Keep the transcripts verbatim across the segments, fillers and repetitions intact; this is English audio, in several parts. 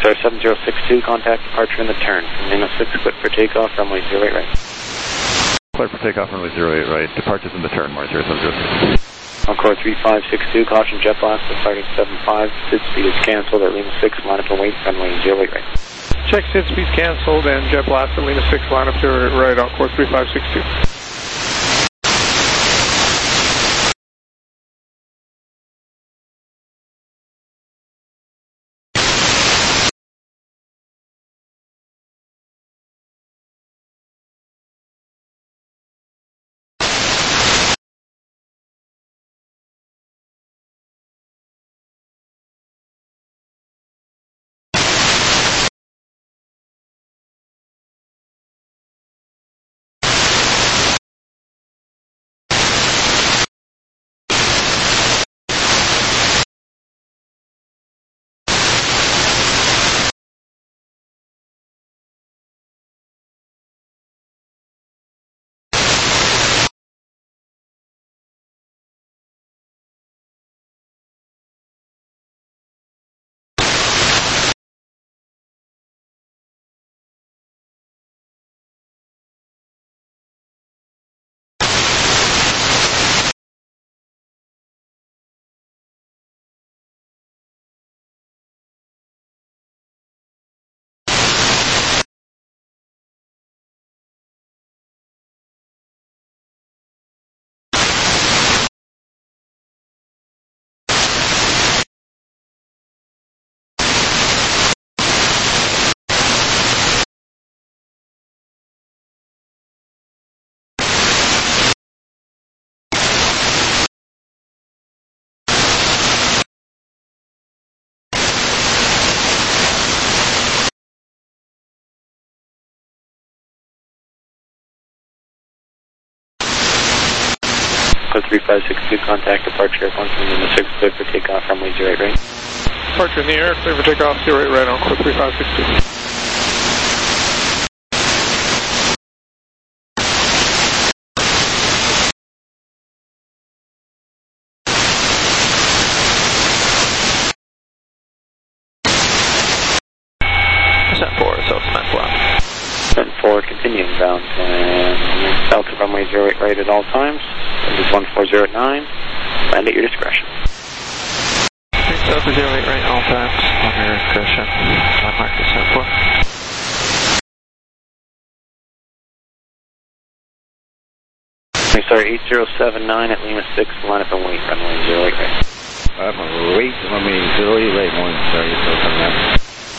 Star seven zero six two, contact departure in the turn. Lima six, clear for takeoff, runway zero eight right. Clear for takeoff, runway zero eight right. Departures in the turn, Mars zero seven zero six. Encore three five six two, caution jet blast departing seven five. Sid speed is cancelled at Lima six, line up and wait, runway zero eight right. Check sid speed cancelled and jet blast at Lima six, line up zero eight right, Encore three five six two. three five six two, contact departure airborne from Lima six, clear for takeoff, runway zero eight right. Departure in the air, clear for takeoff, zero eight right, Encore three five six two. Descent four, South Cement Flat. Descent four, continuing bound, and south of runway zero eight right at all times. This is one four zero nine, land at your discretion. South of zero eight right, all times, on your discretion. Landmark descent four. Sorry, eight zero seven nine at Lima six, line up and wait, runway zero eight right. Line up and wait, runway zero eight right, one, sorry, so coming up.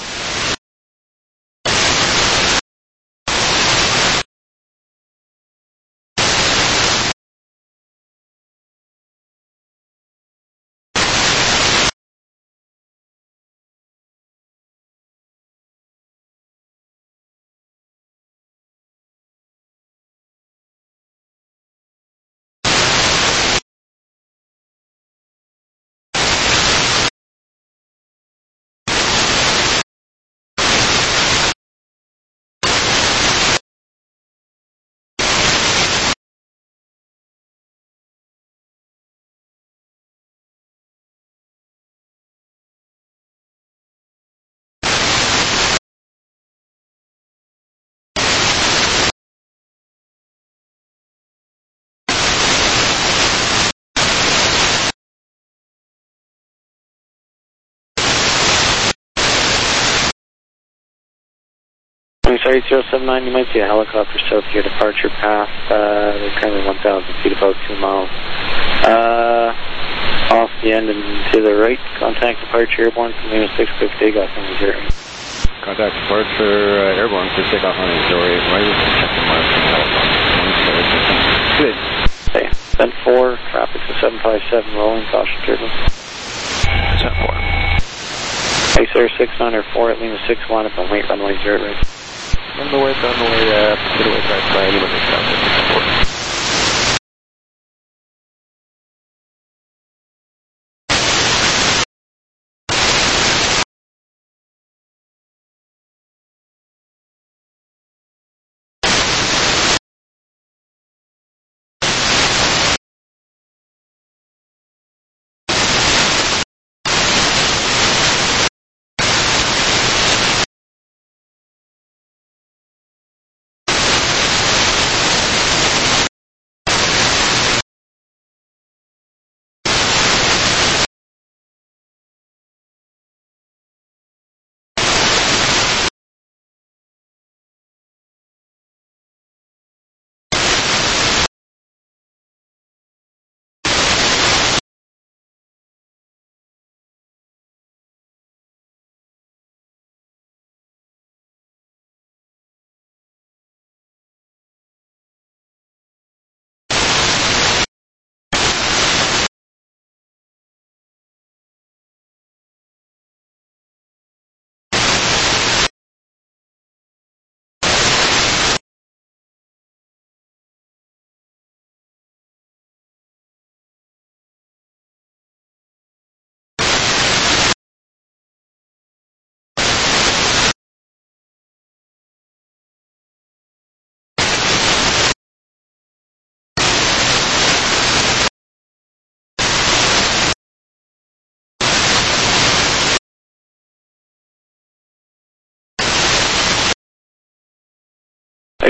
Sorry, zero seven nine, you might see a helicopter south of your departure path. Uh, they're currently one thousand feet, about two miles. Uh, off the end and to the right, contact departure airborne from Lima six, clear for takeoff on zero eight. Contact departure uh, airborne, clear for takeoff on zero eight right. Checking Mars from helicopter. Good. Okay, Descent four, traffic to seven five seven, rolling, caution turbulence. Descent four. Ice Air six nine or four at Lima six, line up and wait, runway zero right. On the way, on the way, uh, get away, try by anyone that's out there, descent four.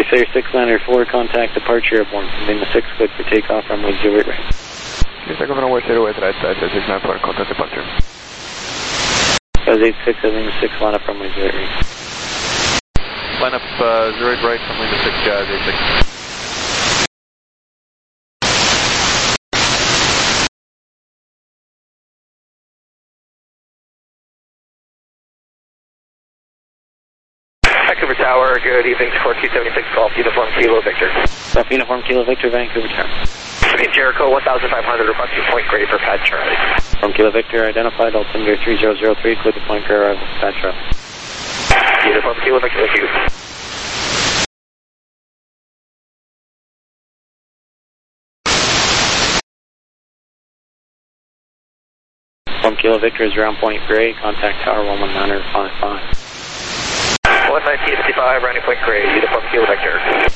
thirty-six niner four, contact departure airborne from Lima six, good for takeoff, runway zero eight right. Take off runway zero eight right, thirty-six niner four, contact departure. Buzz eight six at Lima six, line up runway zero eight right. Line up uh, zero eight right from Lima six, guys, eight six. Vancouver Tower, good evening, four two seven six, Golf Uniform Kilo Victor. Golf Uniform Kilo Victor, Vancouver Tower. City Jericho, one thousand five hundred, requesting Point Grey for Pad Charlie. From Kilo Victor, identified, altimeter three zero zero three, clear to Point Grey, arrival, Pad Charlie. Uniform Kilo Victor, thank you. From Kilo Victor is around Point Grey, contact Tower one one nine five five. one nineteen fifty-five, rounding Point Grey, Uniform Kilo Victor.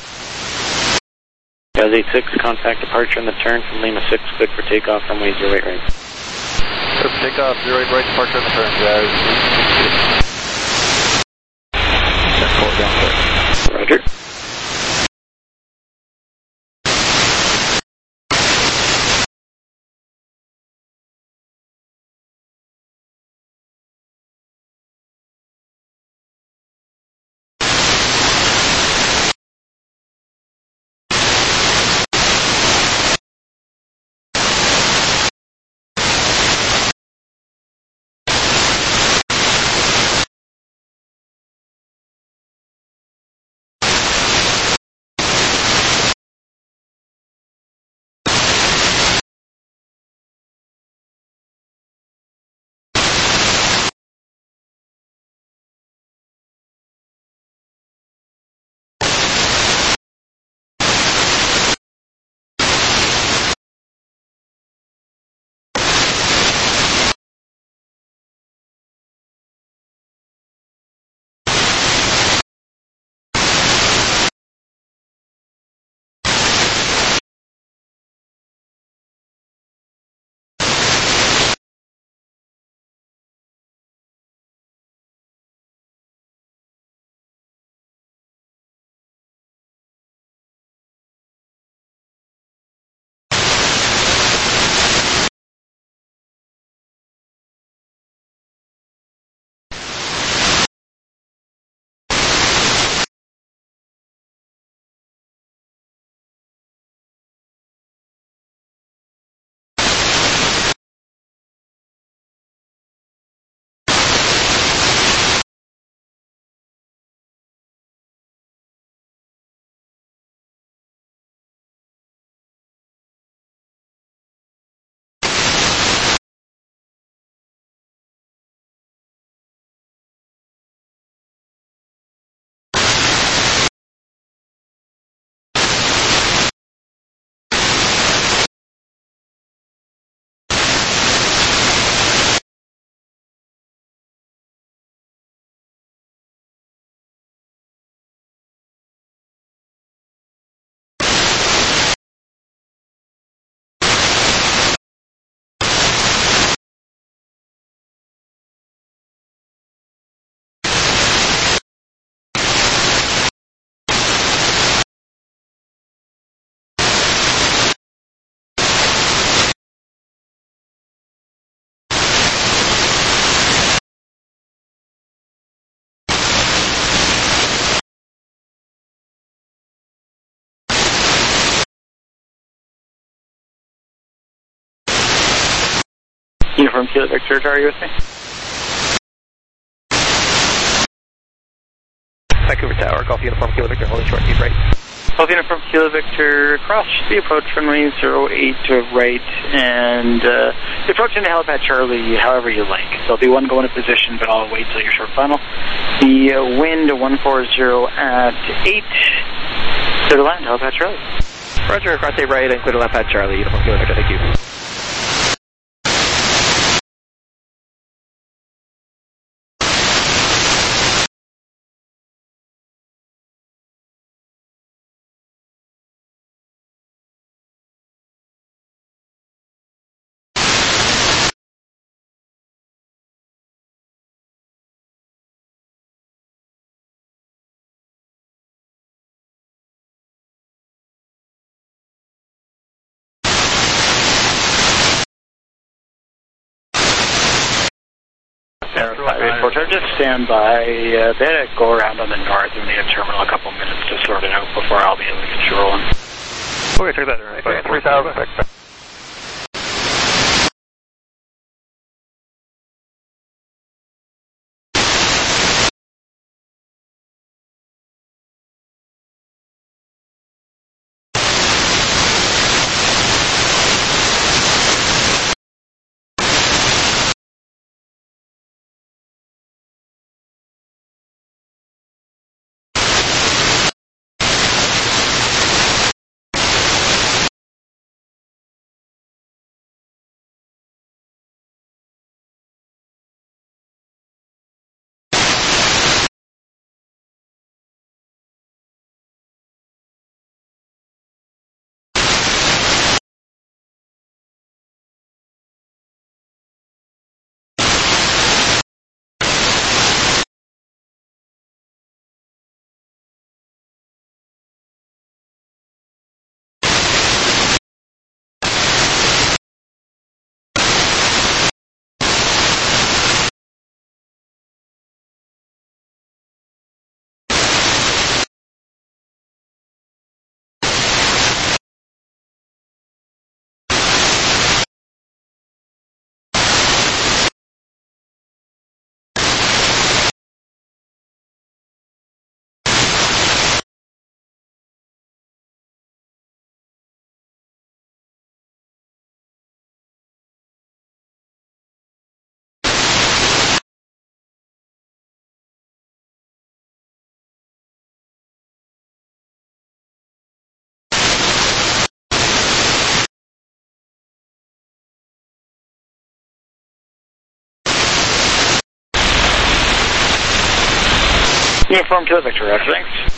Buzz eight six, contact departure on the turn from Lima six, good for takeoff, runway zero eight right. Good for takeoff, zero eight right, departure on the turn, guys. Roger. Uniform Kilo Victor, are you with me? Vancouver Tower, Golf Uniform Kilo Victor, holding short, keep right. Golf Uniform Kilo Victor, cross the approach runway zero eight to right, and uh, the approach into helipad Charlie however you like. There'll be one going to position, but I'll wait till your short final. The uh, wind one forty at eight, clear to land, helipad Charlie. Roger, cross eight right and clear to land pad Charlie, Uniform Kilo Victor, thank you. four Tower, just stand by. Uh, they had to go around on the north and the terminal a couple minutes to sort it out before I'll be able to get you rolling. Okay, take that. Right. three thousand. Uniform to the Victor, Roger, thanks.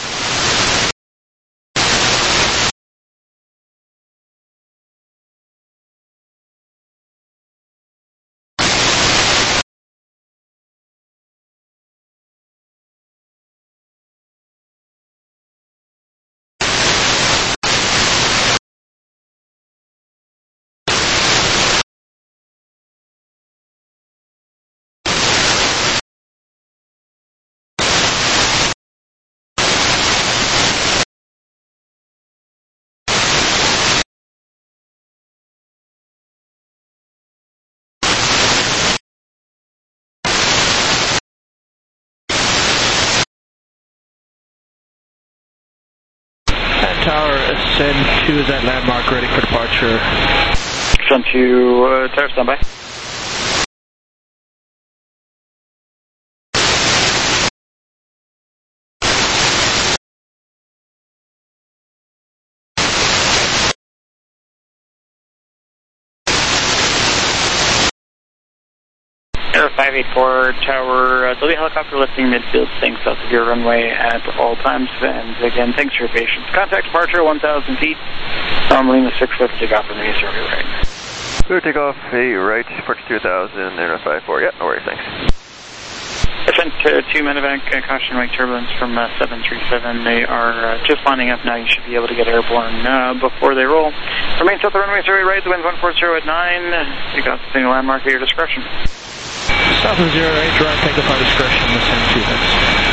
Tower, ascend to that landmark, ready for departure. Ascend to uh, Tower, standby. Air five eight four Tower, uh, there'll be a helicopter lifting midfield, staying south of your runway at all times. And again, thanks for your patience. Contact departure one thousand feet. I'm Lima six fifty, take off from the survey right. Clear takeoff, hey, right, approach two thousand, Air five four, yeah, no worries, thanks. Ascent to two medevac, uh, caution wake turbulence from uh, seven three seven. They are uh, just lining up now. You should be able to get airborne uh, before they roll. Remain south of runway survey right, the wind's one four zero at nine. Take off the single landmark at your discretion. South of zero eight, direct takeoff by discretion, ascend two minutes.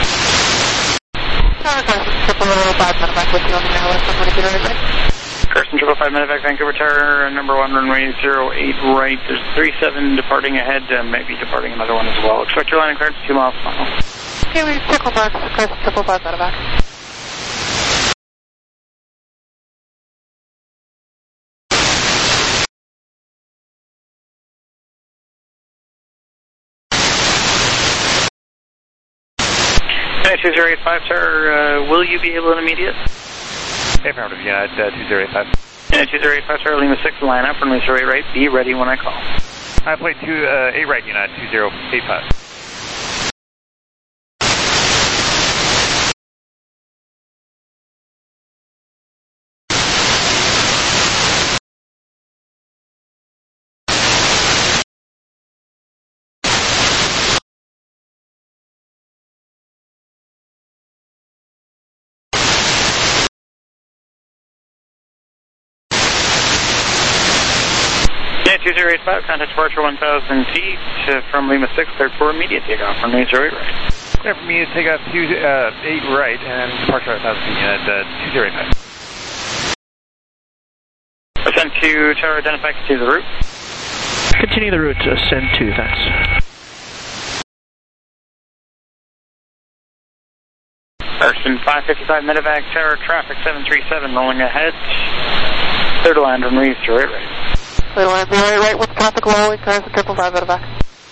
Tower, Carson, triple five, medevac with you on the airlist, I'm ready to get right. Carson, triple five, medevac, Vancouver Tower, number one, runway zero eight right. There's three seven departing ahead, uh, maybe departing another one as well. Expect your landing clearance, two miles final. Okay, we circle back, Carson, triple five, medevac. two zero eight five, sir, uh, will you be able to immediate? Affirmative, United, uh, two zero eight five. United two zero eight five, sir, Lima six, line up, runway zero eight right, be ready when I call. I played two, uh, eight right, United, two zero eight five. two zero eight five, contact departure one thousand feet uh, from Lima six, cleared for immediate takeoff, runway zero eight right. Clear for me to take off two, uh, eight right and departure one thousand feet at uh, two zero eight five. Ascend to tower, identify, continue the route. Continue the route to ascend two, thanks. Person five fifty-five medevac, tower, traffic seven three seven, rolling ahead. Clear to land, runway zero eight right. Clear to land zero eight right with traffic low, clearance at triple five medevac.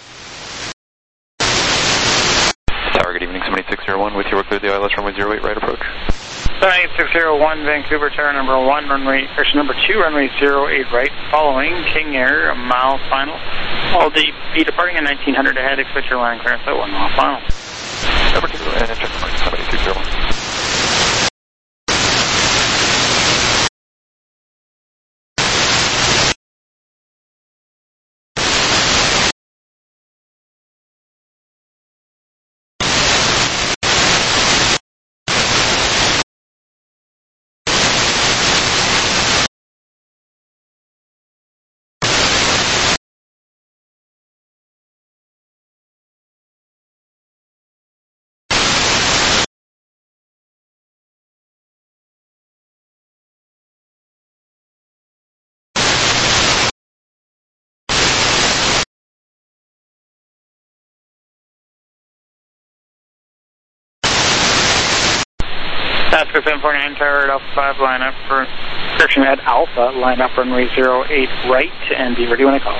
Tower, good evening, seven eight six zero one, with your clear the I L S runway zero eight right approach. seven eight six zero one, Vancouver, tower number one, runway, person number two, runway zero eight right, following King Air, a mile final. All D be departing at nineteen hundred ahead, expect your line clearance at one mile final. Number two, and check the mark, seven eight six zero one. Pasco seven four nine, tower at Alpha five, line up for, correction at Alpha, line up runway zero eight right, and be ready when I call.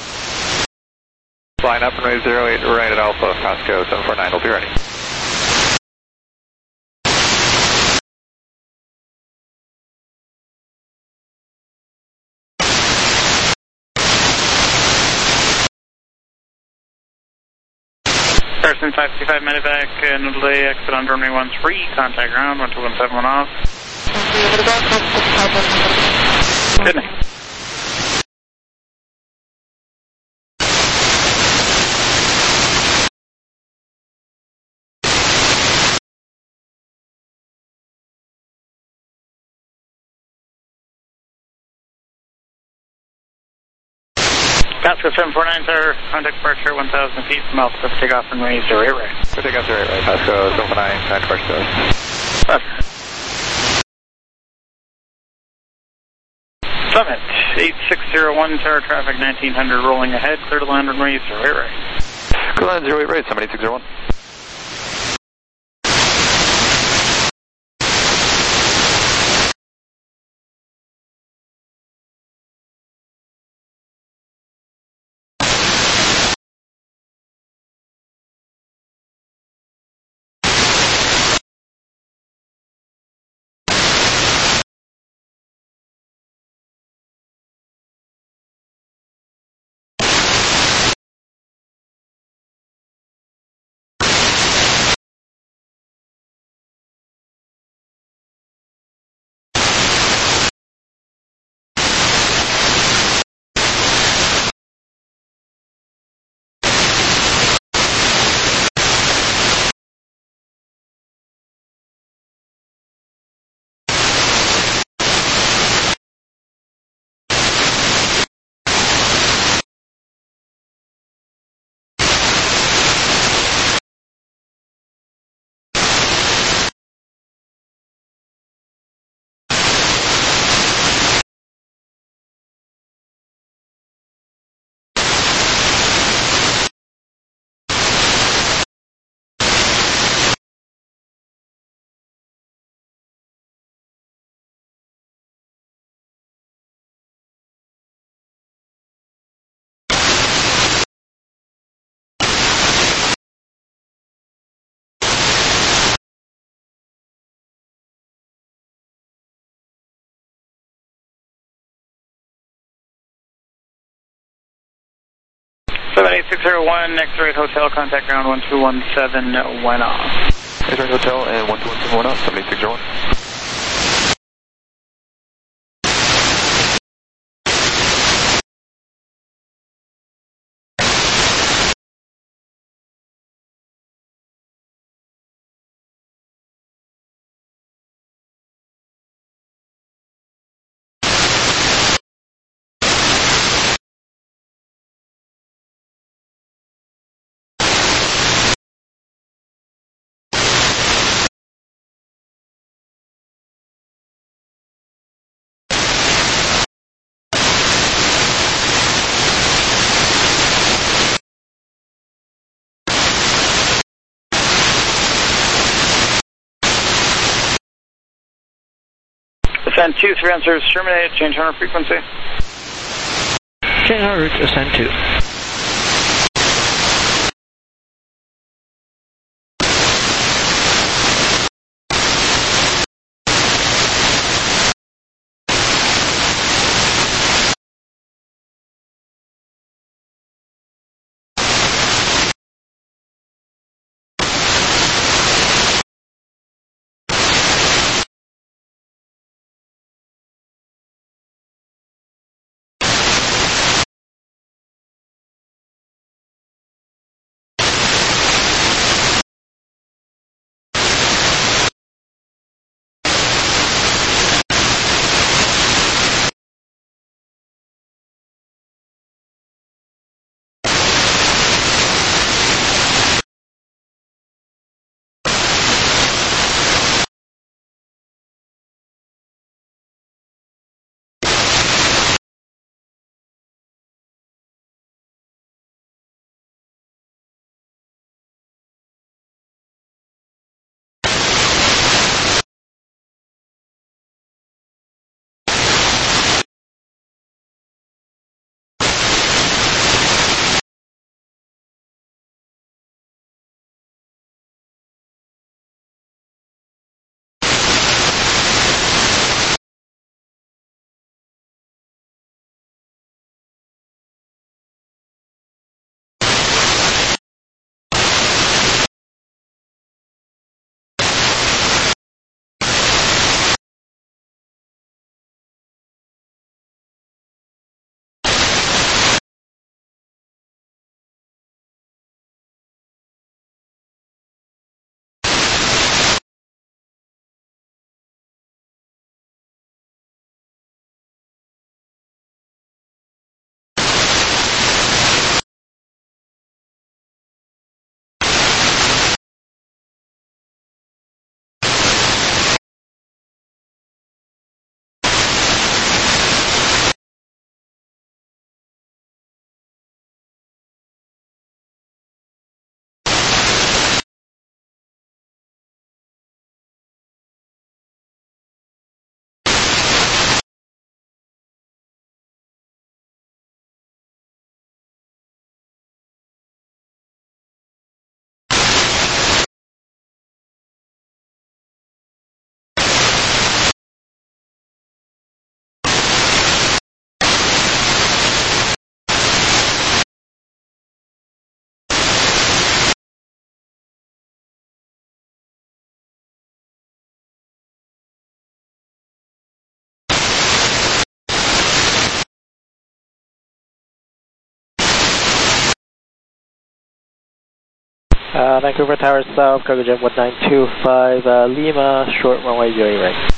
Line up runway zero eight right at Alpha, Pasco seven four nine, will be ready. Person five fifty-five medevac, uh, no delay, exit on runway one three, contact ground, one two one seven one off. Good night. Pasco seven four nine, sir, contact departure one thousand feet from Alpha, takeoff runway zero eight right. Clear takeoff zero eight right, Pasco seven four nine, contact departure. Pasco. Summit, eight six zero one, tower traffic nineteen hundred, rolling ahead, clear to land runway zero eight right. Clear land zero eight right, seven eight six zero one. seven eight six zero one, X-Ray Hotel, contact ground one two one seven, went off. X-Ray Hotel and one two one seven went off, seven eight six zero one. Ascend two, three on service terminated, change hunter frequency. Change hunter route, ascend two. Uh, Vancouver Tower South, cargo jet one nine two five, uh, Lima, short runway zero eight right.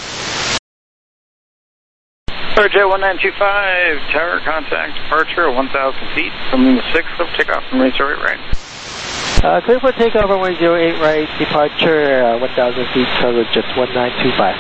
Cargo jet one nine two five, tower contact departure one thousand feet from Lima six, of takeoff from runway zero eight right. Uh, clear for takeoff runway zero eight right, departure uh, one thousand feet, cargo jet one nine two five.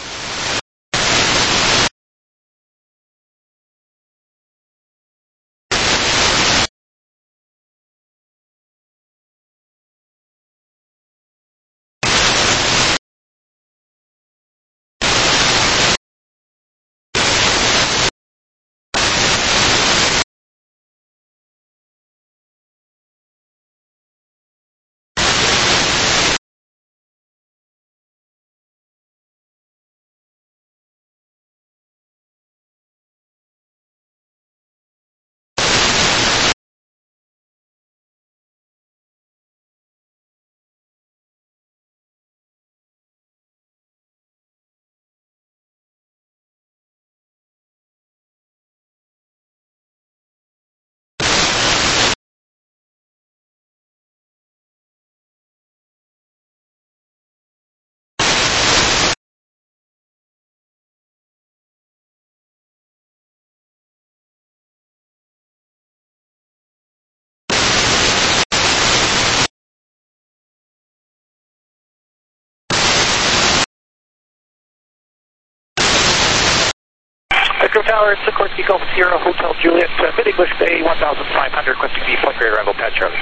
Echo Tower, Sikorsky Golf Sierra Hotel Juliet, uh, Mid-English Bay, one thousand five hundred, requesting the point grade arrival pad Charlie.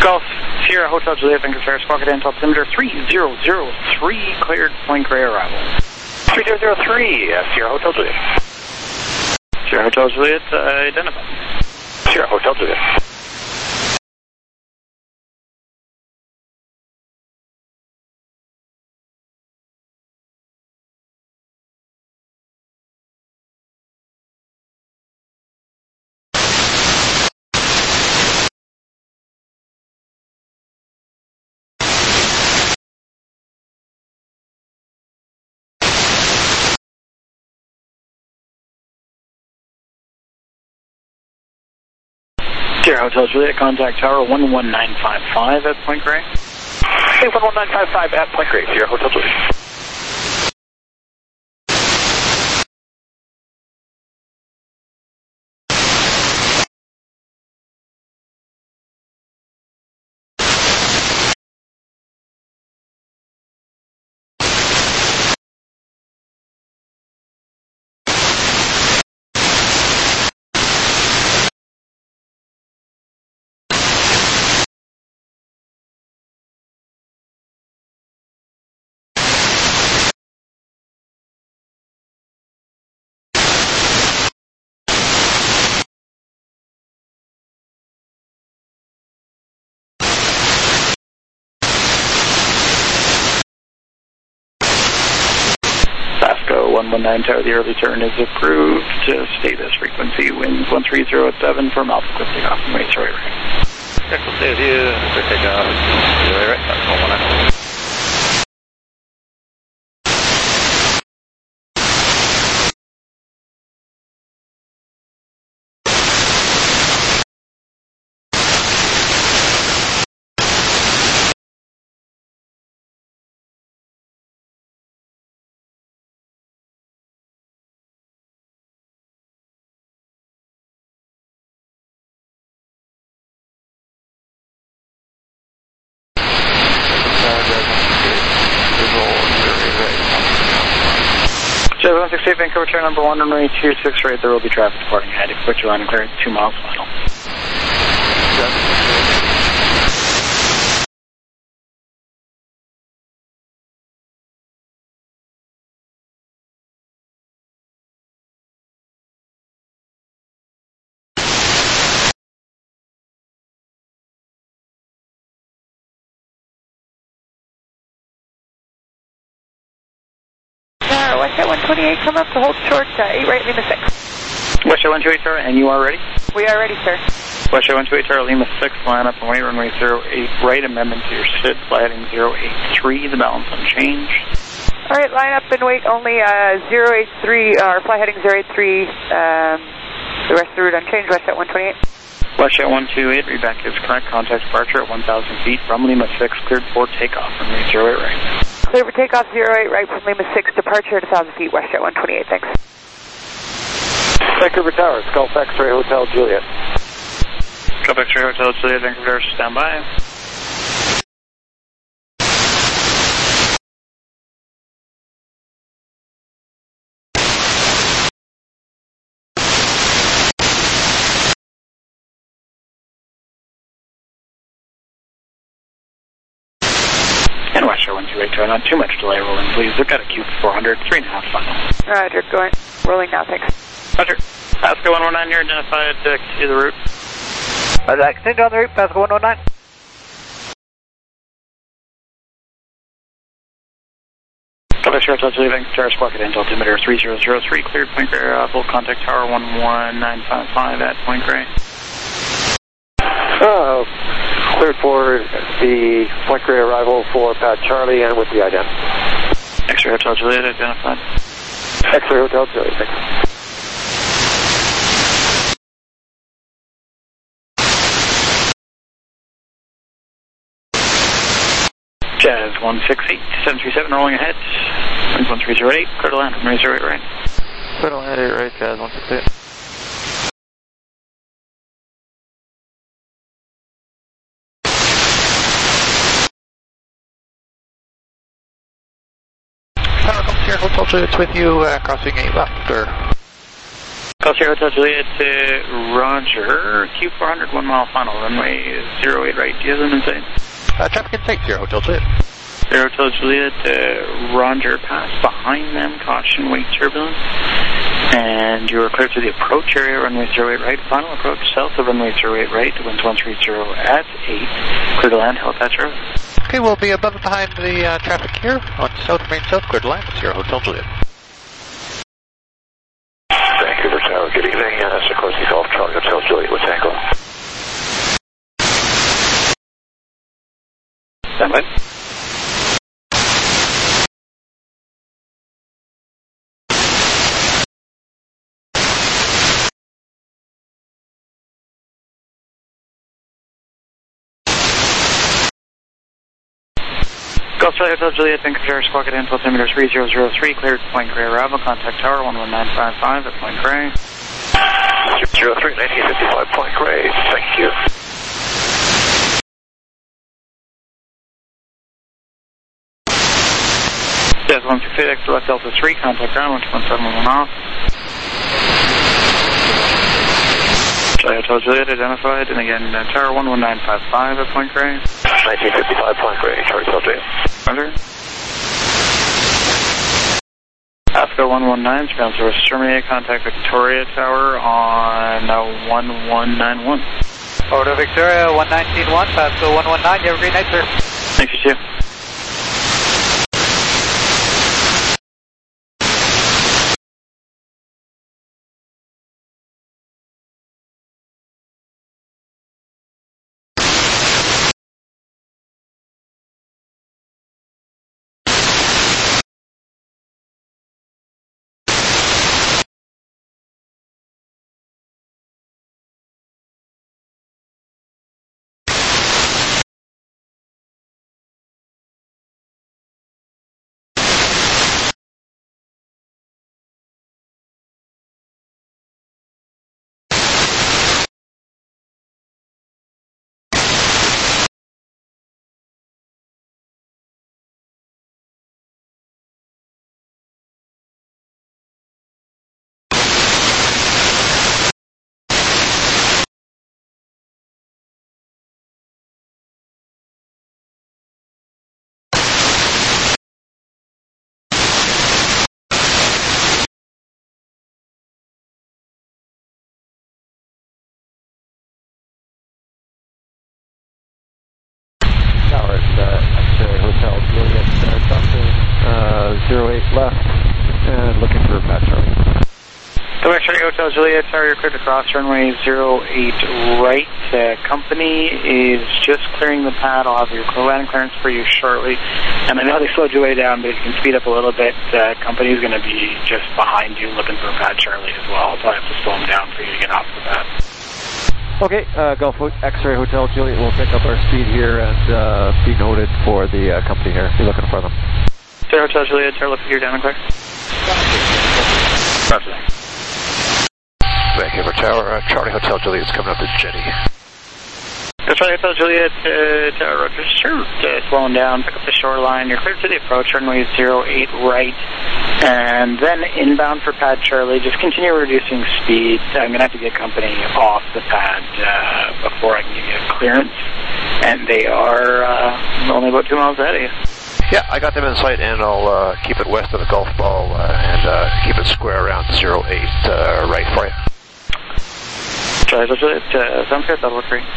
Golf Sierra Hotel Juliet, Vancouver, Squawk at altimeter three zero zero three, cleared Point Grey arrival. three zero zero three, uh, Sierra Hotel Juliet. Sierra Hotel Juliet, uh, identified. Sierra Hotel Juliet. Sierra Hotel Juliet, contact tower one one nine five five at Point Grey. Hey, one one nine five five at Point Grey, Sierra Hotel Juliet. one one nine Tower, the early turn is approved. To stay this frequency, winds one three zero seven from Alpha Cliff takeoff and wait, sorry, right. Check, we'll stay with you. Clear takeoff. Zero right, that's one one nine. seven six eight Vancouver, turn number one, runway two six right, there will be traffic departing ahead. Expect your line and clearance two miles final. Westjet one twenty-eight, come up to hold short, uh, eight right, Lima six. Westjet one twenty-eight, Tower, and you are ready? We are ready, sir. Westjet one twenty-eight, Tower, Lima six, line up and wait, runway zero eight right, amendment to your S I D, fly heading zero eight three, the balance unchanged. All right, line up and wait, only uh, zero eight three, or fly heading zero eight three, um, the rest of the route unchanged, Westjet one twenty-eight. Westjet one twenty-eight, readback is correct, contact departure at one thousand feet from Lima six, cleared for takeoff, runway zero eight right. Clear for takeoff, zero eight right from Lima six, departure at one thousand feet, Westjet one twenty-eight, thanks. Vancouver Tower, Gulf X-Ray Hotel Juliet. Gulf X-Ray Hotel Juliet, Vancouver, stand by. And Westjet one twenty-eight, try not too much delay rolling, please. Look at a Q four hundred, three and a half final. Roger, going, rolling now, thanks. Roger. Pasco one one nine, you're identified, uh, continue the route. Roger, continue on the route, Pasco one one nine. Gulf X-Ray Hotel Juliet, Vancouver, Squawk at altimeter three zero zero three, cleared Point Grey, uh, full contact tower one one nine five five at Point Grey. Uh, cleared for the Point Grey arrival for Pad Charlie and with the ident. X-Ray Hotel Juliet, identified. X-Ray Hotel Juliet, thanks. Jazz one six eight, seven three seven, rolling ahead. Winds one three zero eight, clear to land, runway zero eight right. Clear to land, eight right, Jazz one six eight. Tower, come here, Hotel Juliet's with you, uh, crossing eight left, or... Gulf Sierra Hotel Juliet to Roger, Q four hundred, one mile final, runway zero eight right. Do you have them in sight? Uh, traffic in sight, Sierra Hotel Juliet. Sierra Hotel Juliet to Roger, pass behind them, caution, wake turbulence. And you are clear to the approach area, runway zero eight right, final approach south of runway zero eight right, winds one three zero at eight, clear to land, helipad road. Okay, we'll be above and behind the uh, traffic here on South Main South, clear to land, Sierra Hotel Juliet. Vancouver Tower, good evening. Uh, Sikorsky Golf, Charlie Hotel Juliet with Tango. Stand by. Gulf Charlie Hotel Juliet, Vancouver Tower, squawk at info, altimeter three zero zero three, cleared Point Grey arrival, contact tower one one nine five five at Point Grey. zero three, nineteen fifty-five Point Grey, thank you. Yes, one six eight, X left Delta three, contact ground, one two one seven one off. Charlie Hotel Juliet identified, and again, uh, tower one one nine five five at Point Grey. nineteen fifty-five Point Grey, Charlie Hotel Juliet. Roger. Africa one one nine, surveillance service terminated, contact Victoria Tower on uh, one one nine one. Over to Victoria, one nineteen one, Pasco one one nine, you have a great night, sir. Thank you, too. Tower, it's uh, X-Ray Hotel Juliet, uh, crossing uh, zero eight left, and looking for Pat Charlie. So X-Ray Hotel Juliet, Tower, you're clear to cross runway zero eight right. Uh, company is just clearing the pad. I'll have your landing clearance for you shortly. And I know they slowed you way down, but if you can speed up a little bit, uh, company is going to be just behind you looking for Pat Charlie as well. So I have to slow them down for you to get off the pad. Okay, uh, Gulf X-Ray Hotel Juliet, we'll pick up our speed here and uh, be noted for the uh, company here. Be looking for them. Sierra Hotel Juliet, Tower, look here, down and clear. Roger that. Vancouver Tower, uh, Charlie Hotel Juliet is coming up to Jetty. Charlie Hotel Juliet, uh, Tower, Roger, sure, uh, slowing down, pick up the shoreline. You're clear to the approach, runway zero eight right. And then inbound for pad Charlie, just continue reducing speed. I'm going to have to get company off the pad uh, before I can give you a clearance. And they are uh, only about two miles ahead of you. Yeah, I got them in sight, and I'll uh, keep it west of the golf ball uh, and uh, keep it square around zero eight uh, right for you. Charlie Hotel Juliet, uh, sounds good, that'll work for you.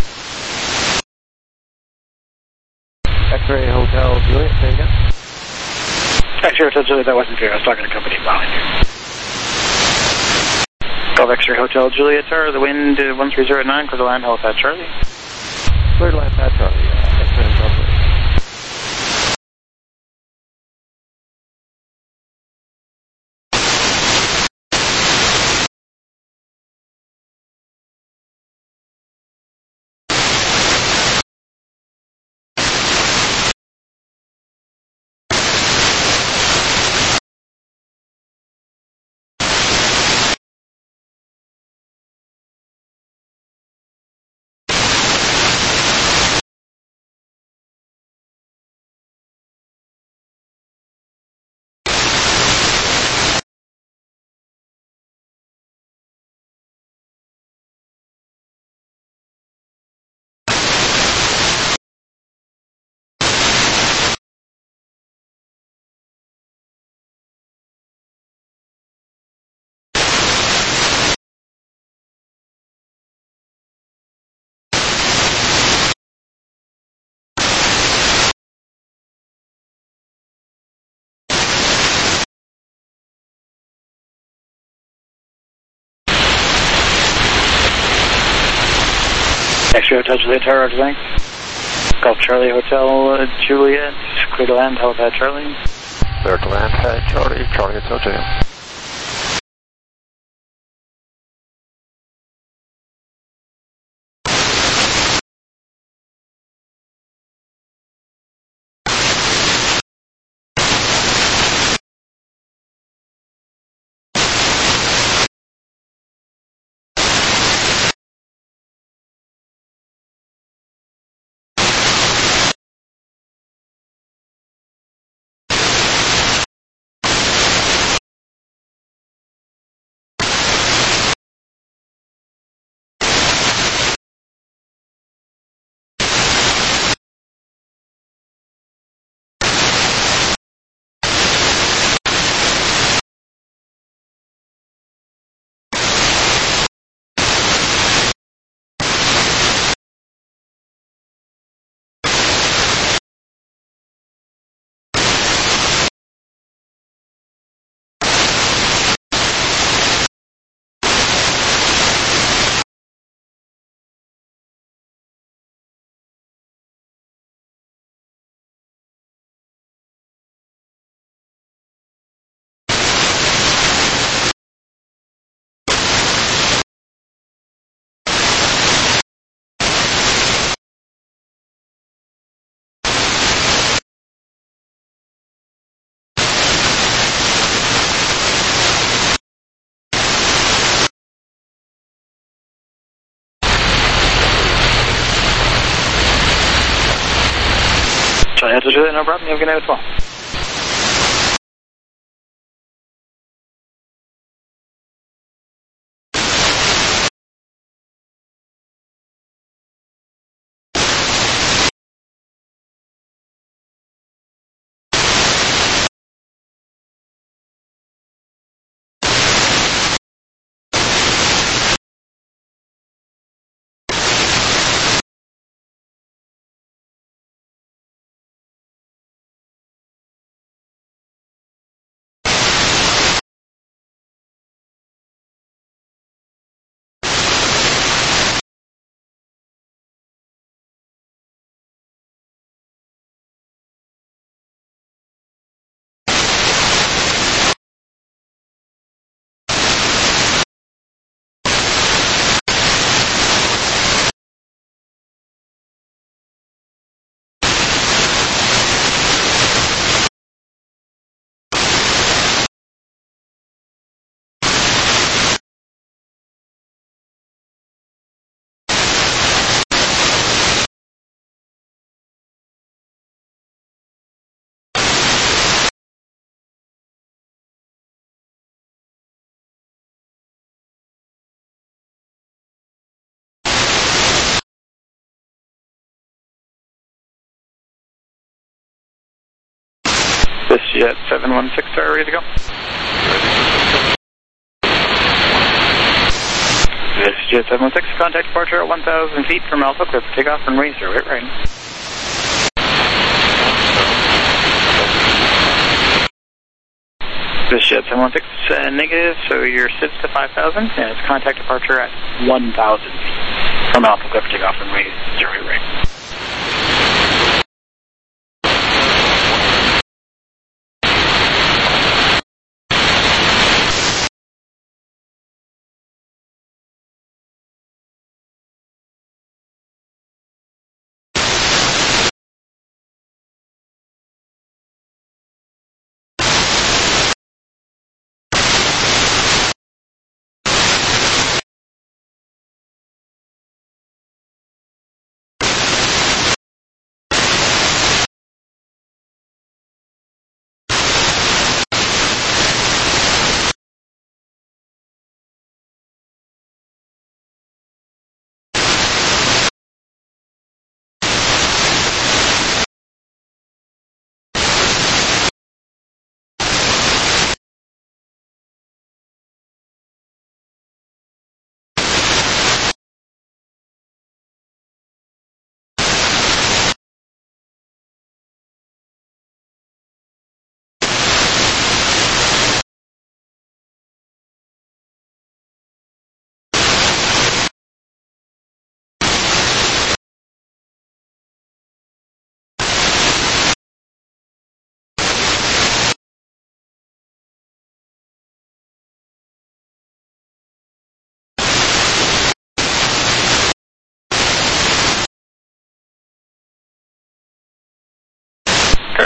X-Ray Hotel Juliet, say again? X-Ray Hotel Juliet, that wasn't clear. I was talking to company behind you. Golf X-Ray Hotel Juliet, Tower, the wind uh, one three zero nine, clear to land, helipad Charlie. Clear to land, Pat Charlie. Uh, X-Ray Hotel Juliet. X-Ray Hotel Juliet Tower, Roger, thanks. Golf Charlie Hotel uh, Juliet, clear to land, helipad Charlie. Clear to land, head Charlie, Charlie Hotel Juliet. Charlie Hotel Juliet, no problem, you have a good night as well. This Jet seven one six, are ready to go? This Jet seven one six, contact departure at one thousand feet from Alpha, clear for takeoff and raise zero eight right. This Jet seven one six, uh, negative, so your S I D's to five thousand, and it's contact departure at one thousand feet from Alpha, clear for takeoff and raise zero eight right.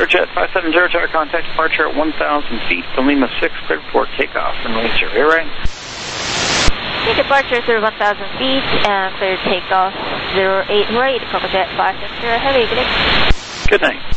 Aerojet five seven zero tower, contact departure at one thousand feet from Lima six, cleared for takeoff, runway zero right. Okay, departure through one thousand feet and clear takeoff zero eight right, Cocojet five seven zero heavy, good day. Good night.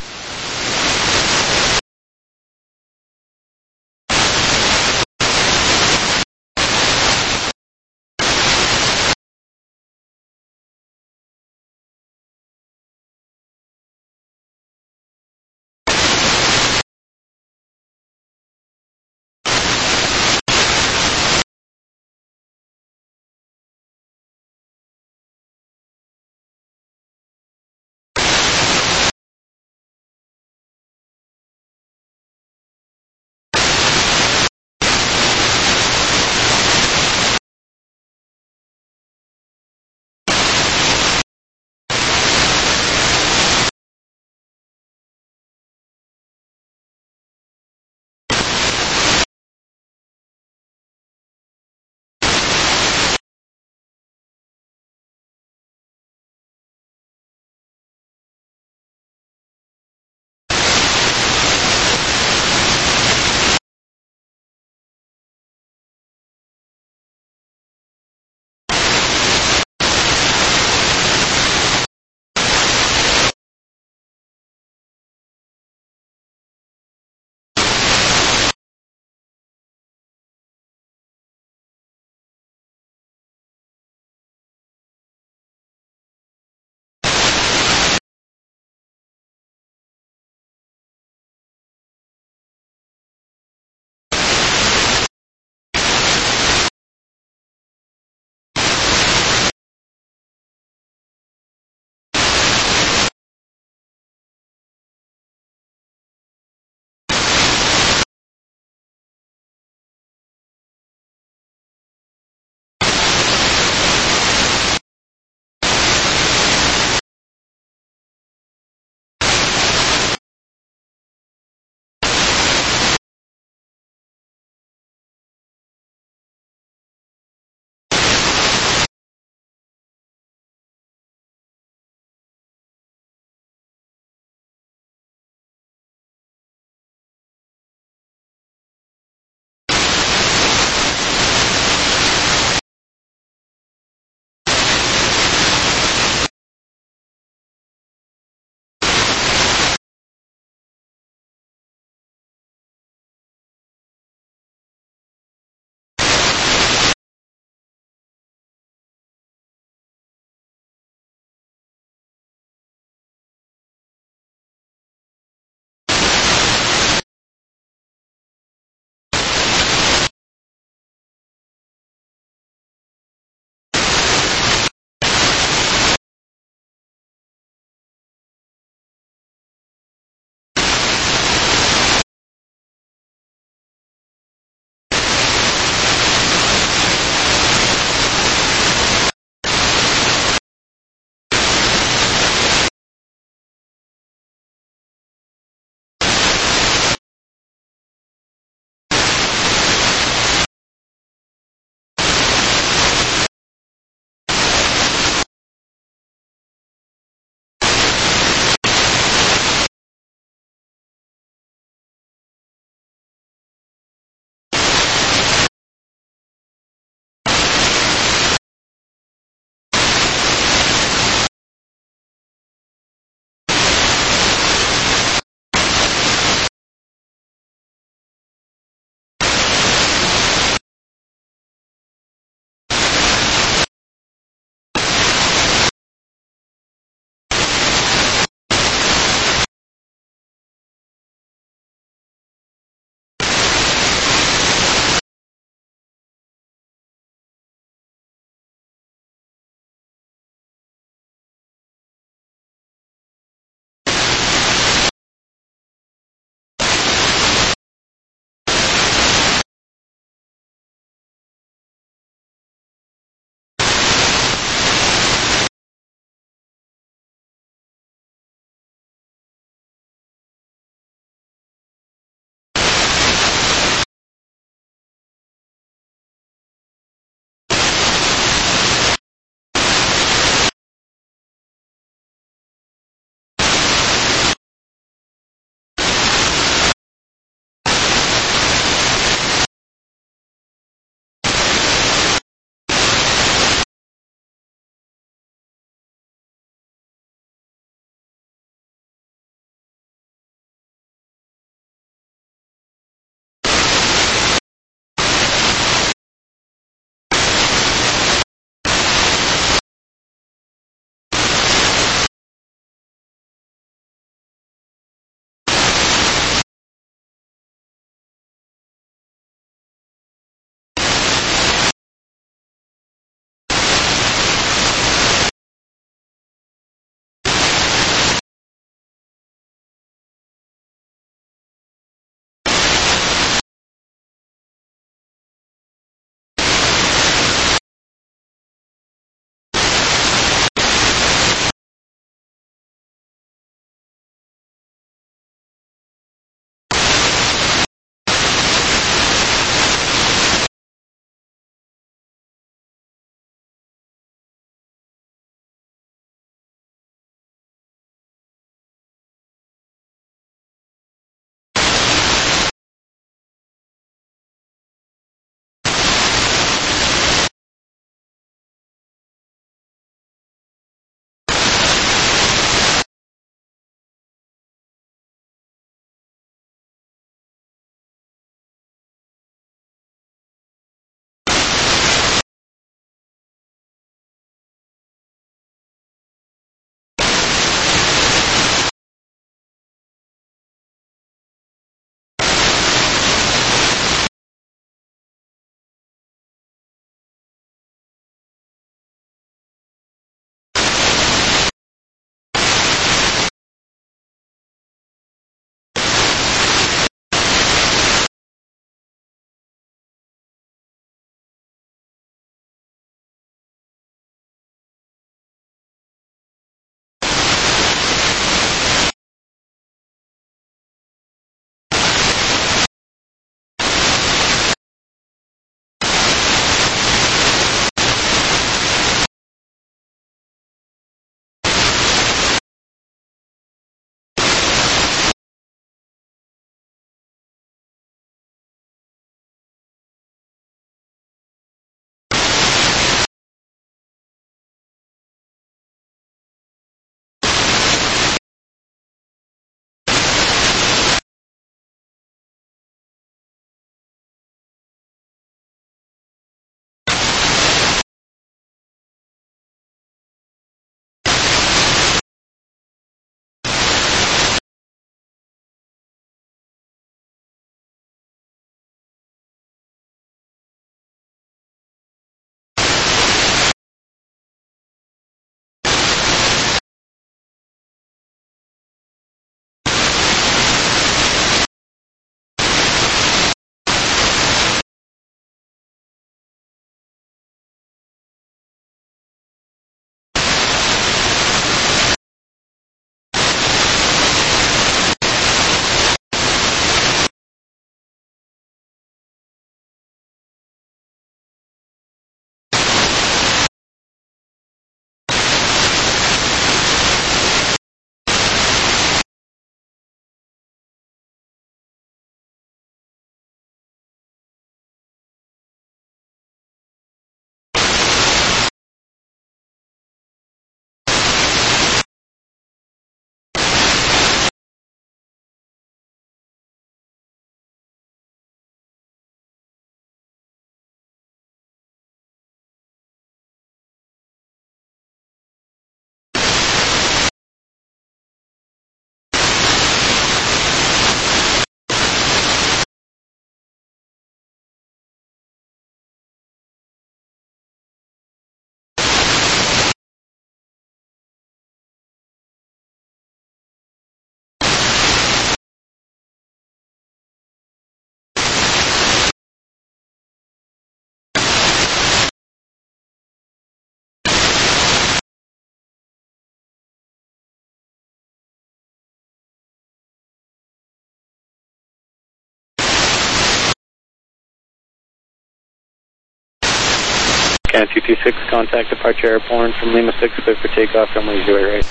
Can two two six, contact departure airborne from Lima six, clear for takeoff, runway zero eight right.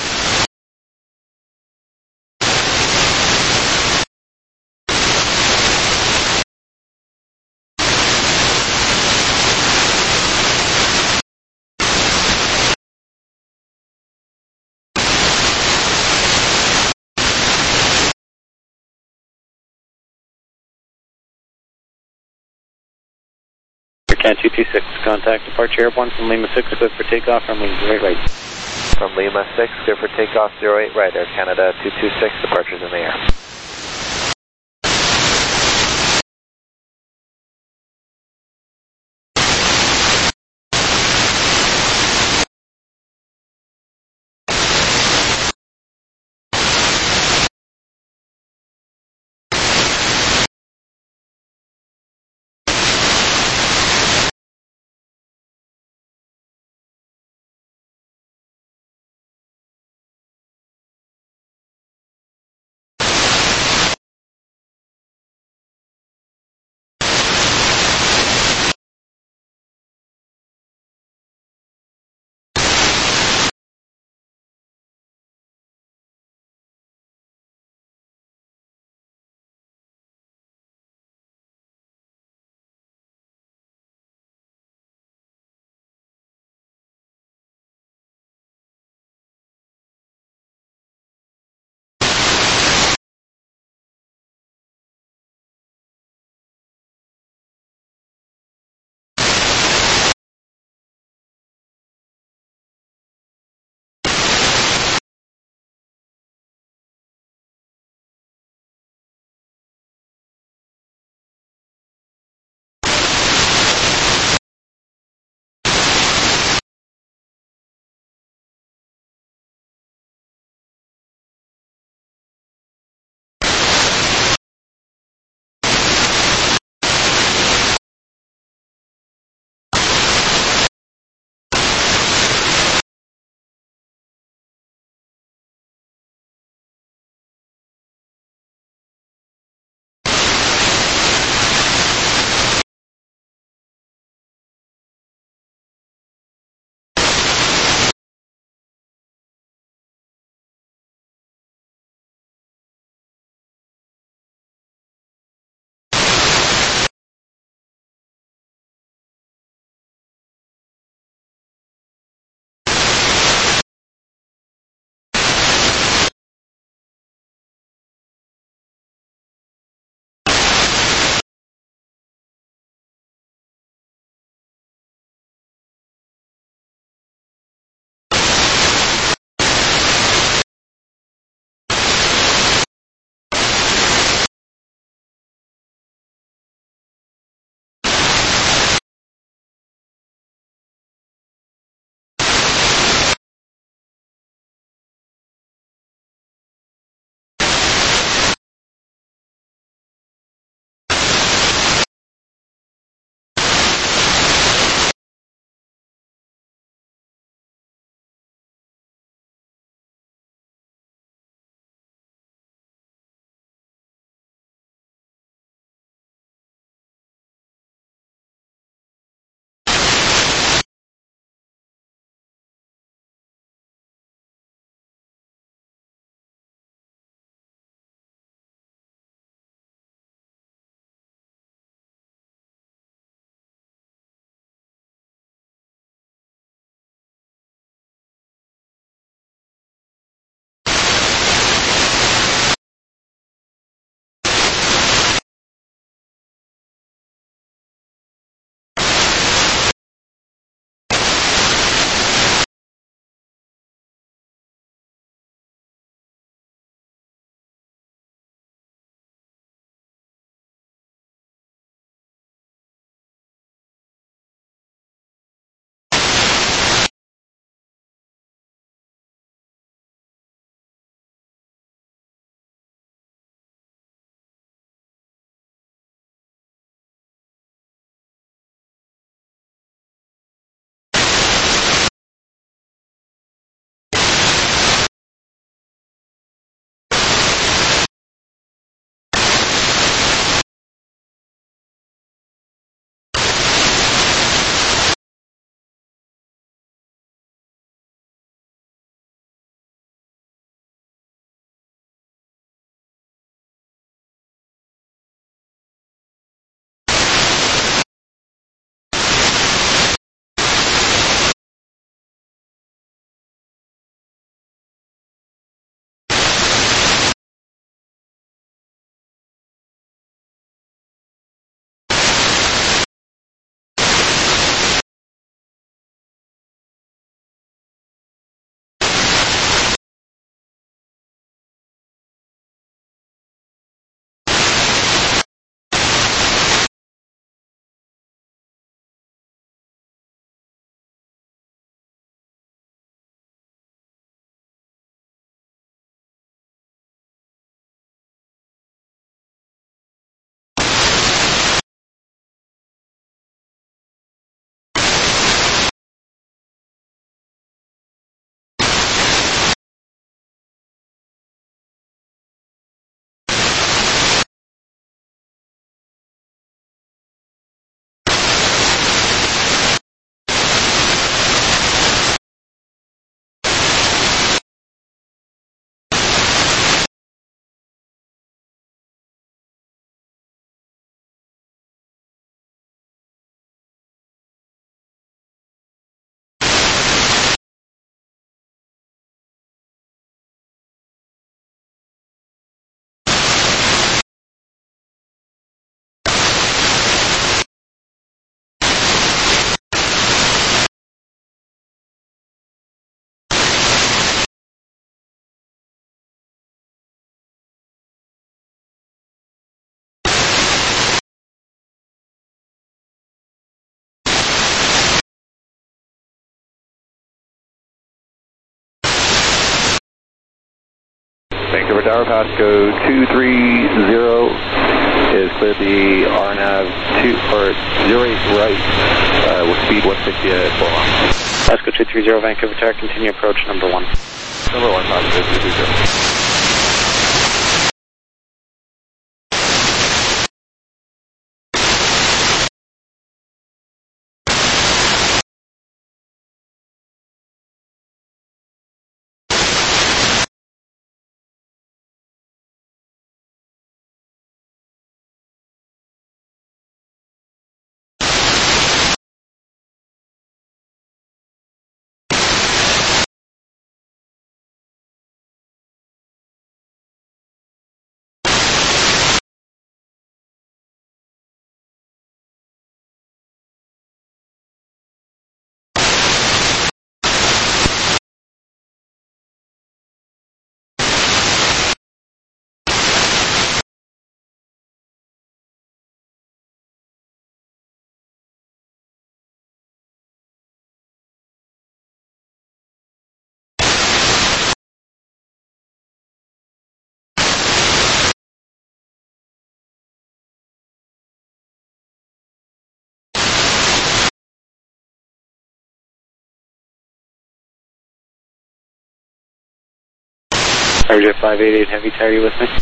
Can two two six, contact departure airborne from Lima six, clear for takeoff, runway zero eight right. From Lima six, clear for takeoff, zero eight right, Air Canada two two six, departures in the air. Vancouver Tower, Pasco two three zero is cleared the R N A V two, or zero eight right, uh, with speed one sixty at four miles. Pasco two three zero, Vancouver Tower, continue approach number one. Number one, Pasco two three zero. Airjet five eight eight Heavy Tower, are you with me?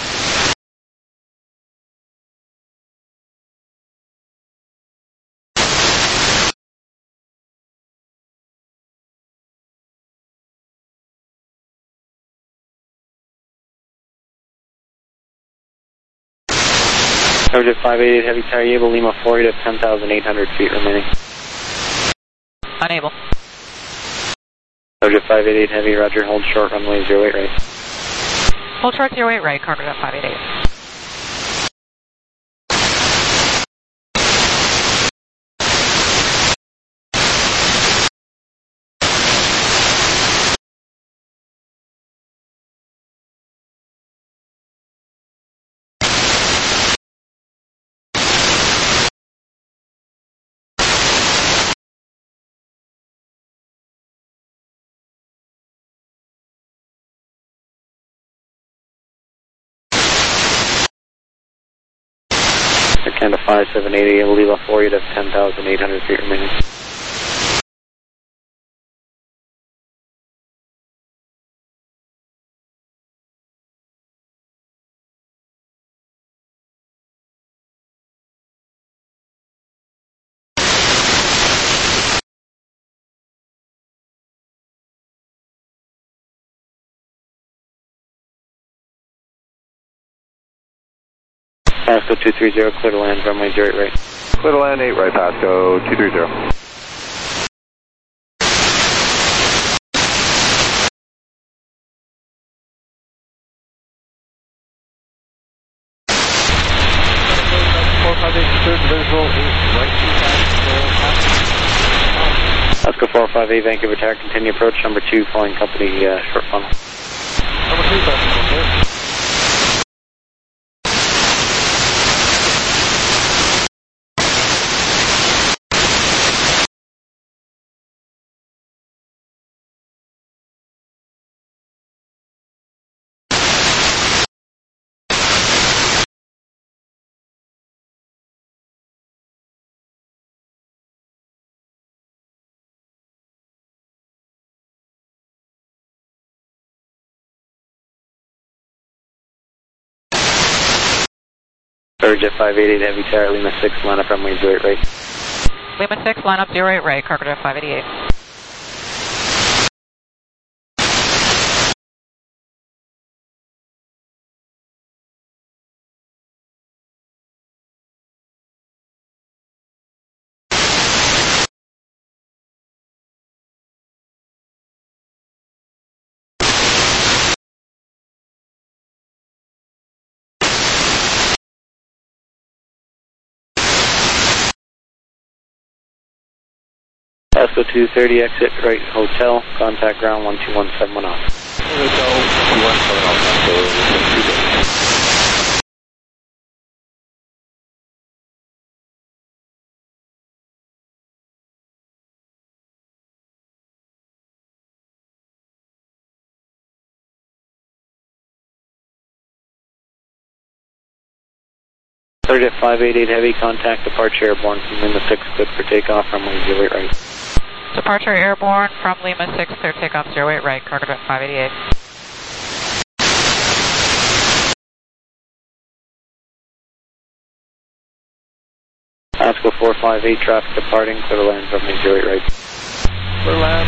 Airjet five eight eight Heavy Tower, are you able? Lima four, you have ten thousand eight hundred feet remaining. Unable. Airjet five eight eight Heavy, roger, hold short runway zero eight right. Hold short zero eight right, Cargojet five eight eight. Canada five seven eight eight, Lima four, you'd have ten thousand eight hundred feet remaining. Pasco two three zero, clear to land, runway zero eight right. Clear to land eight right, Pasco two three zero. Pasco four five eight, Vancouver Tower, continue approach number two, flying company uh, short funnel. Number two, Pasco. Airjet five eight eight Heavy Tower, Lima six, line up runway zero eight right. Lima six, line up zero eight right, Cargojet five eight eight. Pasco two thirty, exit right hotel, contact ground one two one seven one off. Hotel two one seven off, Pasco. Cleared at five eight eight Heavy, contact departure airborne from Lima six, cleared for takeoff, runway zero eight right. Departure airborne from Lima six, clear takeoff zero eight right, cargo at five eighty-eight. Oscar four five eight, traffic departing, clear to land, runway zero eight right. Clear land.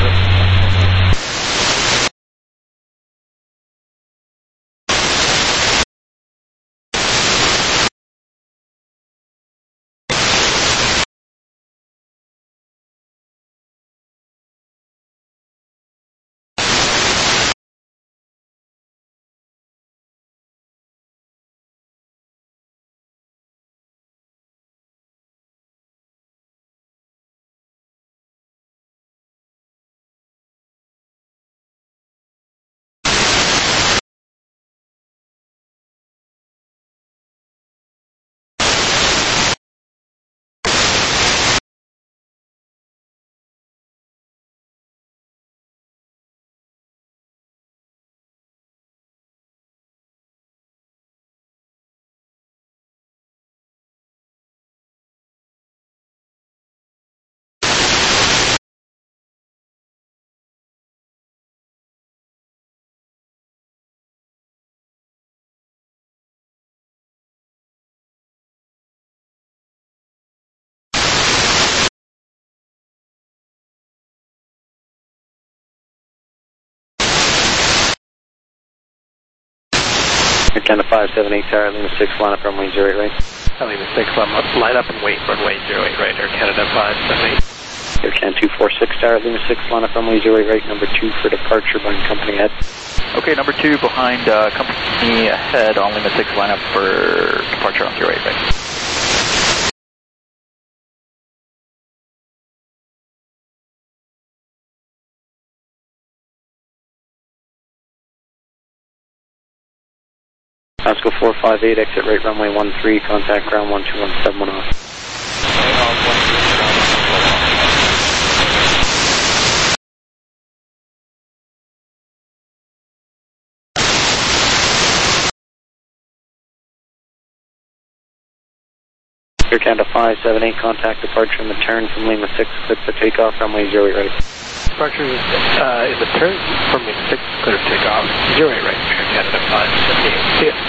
Canada five seven eight Tower, Lima six, line up runway zero eight right. Lima six, line up and wait, runway zero eight right, Air Canada five seven eight. Air Canada two four six Tower, Lima six, line up runway zero eight right, number two for departure, behind company ahead. Okay, number two behind uh, company ahead on Lima six, line up for departure on zero eight right. Oscar four five eight, exit right runway one three, contact ground one two one seven one off. Air Canada five seven eight, contact departure in the turn from Lima six, clear for takeoff, runway zero eight right. Departure uh, in the turn from Lima six, clear for takeoff, zero eight right, Air Canada five seven eight. See ya.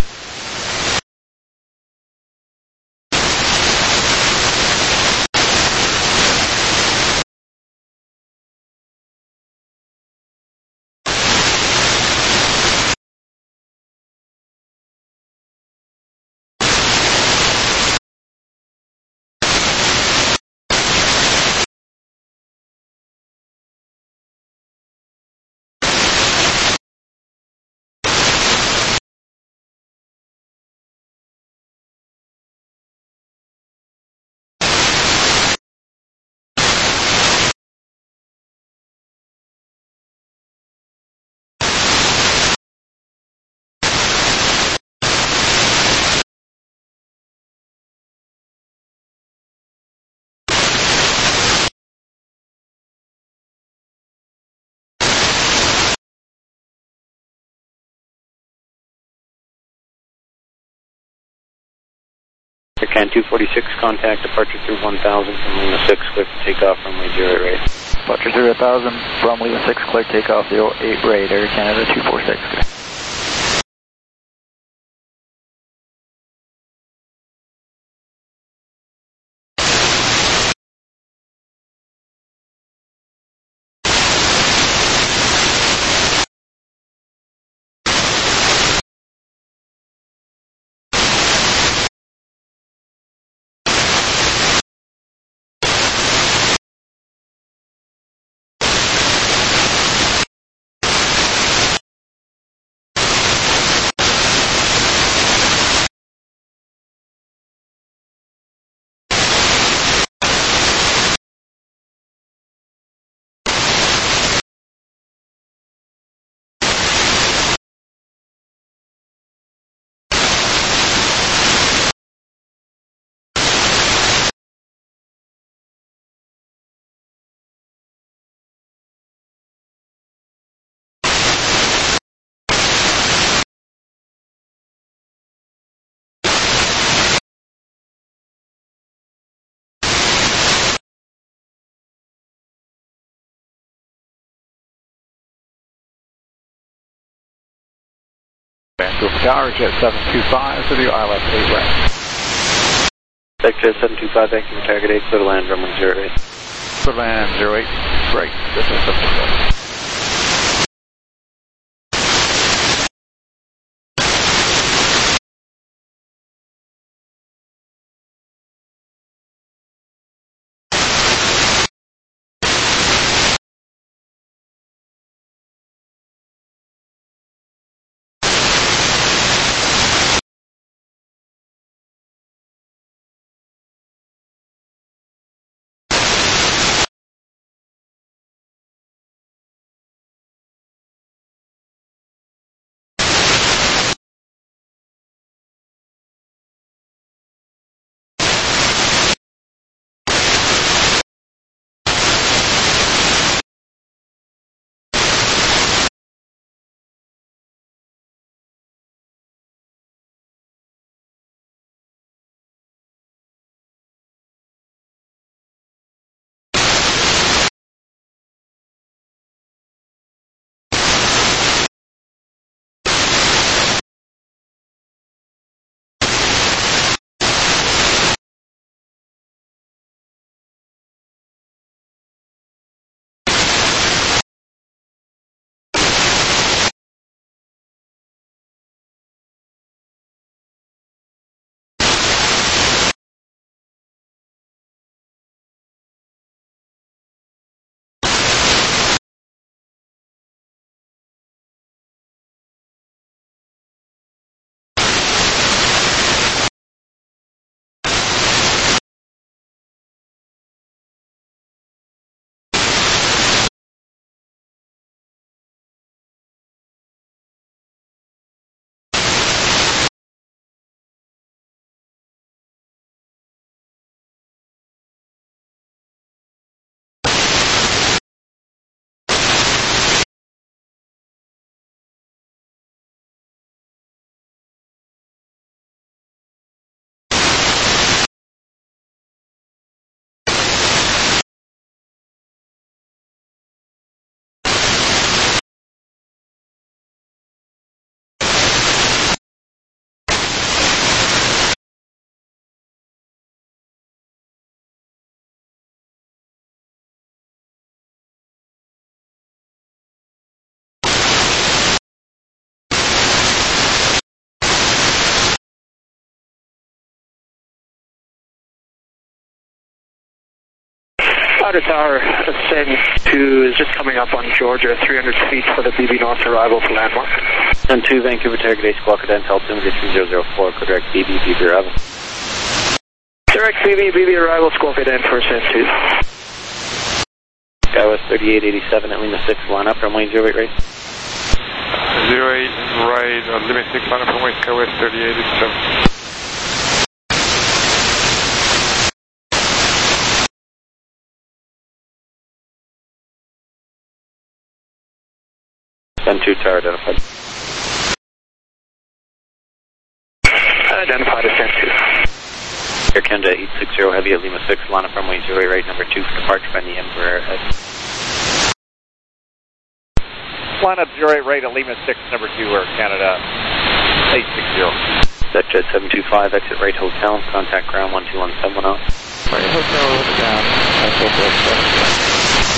Air Canada two forty-six, contact departure through one thousand from Lima six, clear for takeoff, runway zero eight right. Departure zero thousand from Lima six, clear takeoff zero eight right, Air Canada two forty-six. Gopher Tower, Jet seven two five, to the I L S eight right. Jet seven two five, Vancouver target eight, clear to land, runway zero eight. Clear to land, zero eight, right, Jet seven two five. Outer Tower, ascend two is just coming up on Georgia, three hundred feet for the B B North arrival to landmark. Ascend two, Vancouver target eight, squawk cadence, altimeter three zero zero four, direct B B, B B arrival. Direct B B, B B arrival, squawk cadence for ascend two. Skywest thirty-eight eighty-seven at Lima six, line up, runway zero eight right. zero eight right, uh, Lima six, line up, runway Skywest thirty-eight eighty-seven. Ascend two, tower identified. Identified, ascend two. Air Canada eight six zero heavy at Lima six, line up runway zero eight right, number two for departure by the Embraer ahead. Line up zero eight right at Lima six, number two, Air Canada eight six zero. Jet seven two five, exit right hotel, contact ground one two one seven one zero. Right hotel, down, that's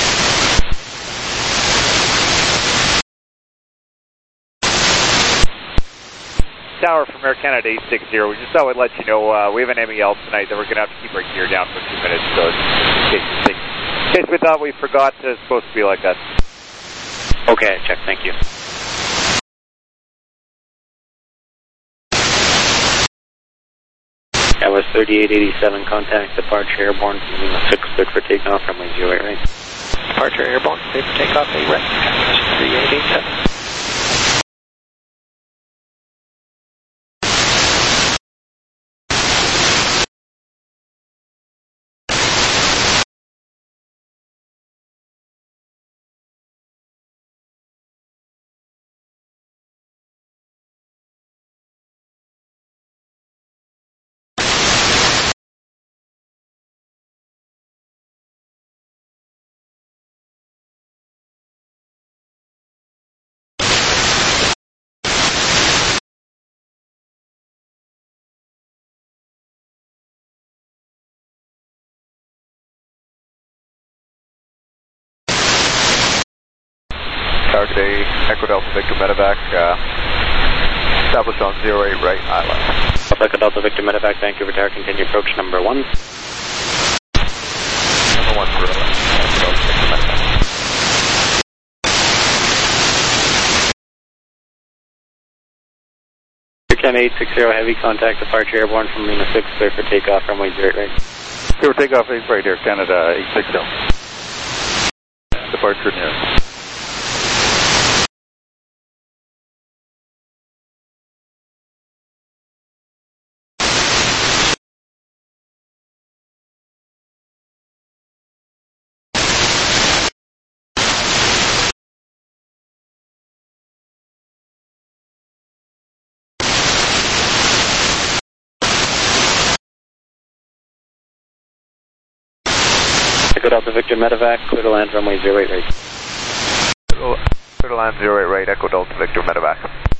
Tower from Air Canada eight six zero. We just thought we'd let you know uh, we have an M E L tonight that we're going to have to keep our gear down for a few minutes. So in case, in case we thought we forgot, it's supposed to be like that. Okay, check. Thank you. That was thirty-eight eighty-seven. Contact departure airborne from Lima six, cleared for takeoff, runway zero eight right. Departure airborne, cleared for takeoff, eight right. thirty-eight eighty-seven. Market A, Echo Delta Victor Medevac, uh, established on zero eight right, I L S. Echo Delta Victor Medevac, Vancouver Tower, continue approach number one. Number one, Gorilla, Echo Delta Victor Medevac. Chem eight six zero heavy, contact departure airborne from Lima six, clear for takeoff, runway zero eight right. Clear for takeoff, eight right, Air Canada eight six zero. Departure near. Echo Delta Victor Medevac, clear to land runway zero eight right. Clear to land zero eight right, Echo Delta Victor Medevac.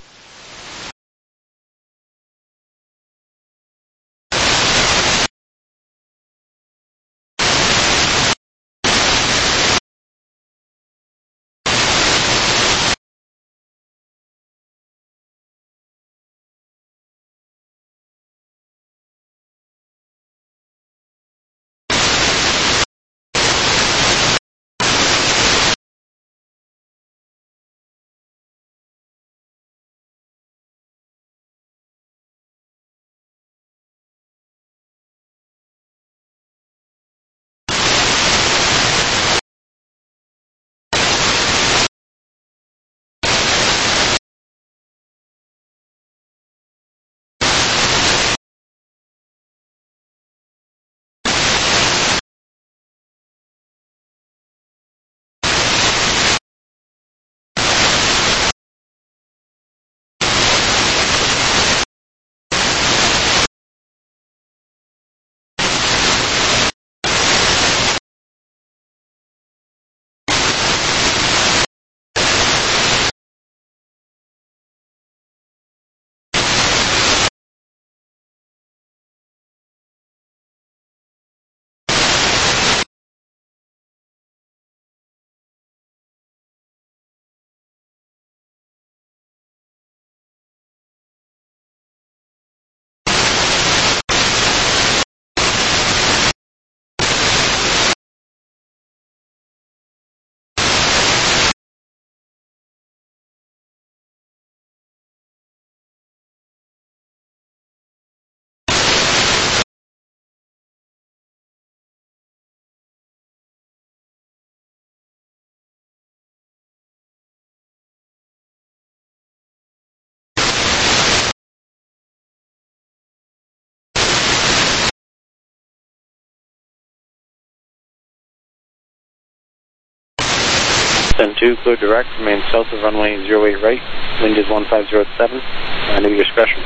ten two, clear direct, remain south of runway zero eight right, wind is one five zero seven, and at your discretion.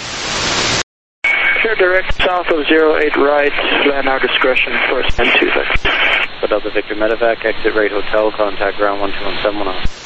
Clear direct, south of zero eight right, land our discretion, first and two six. Echo Delta Victor Medevac, exit right hotel, contact ground one two one seven one zero.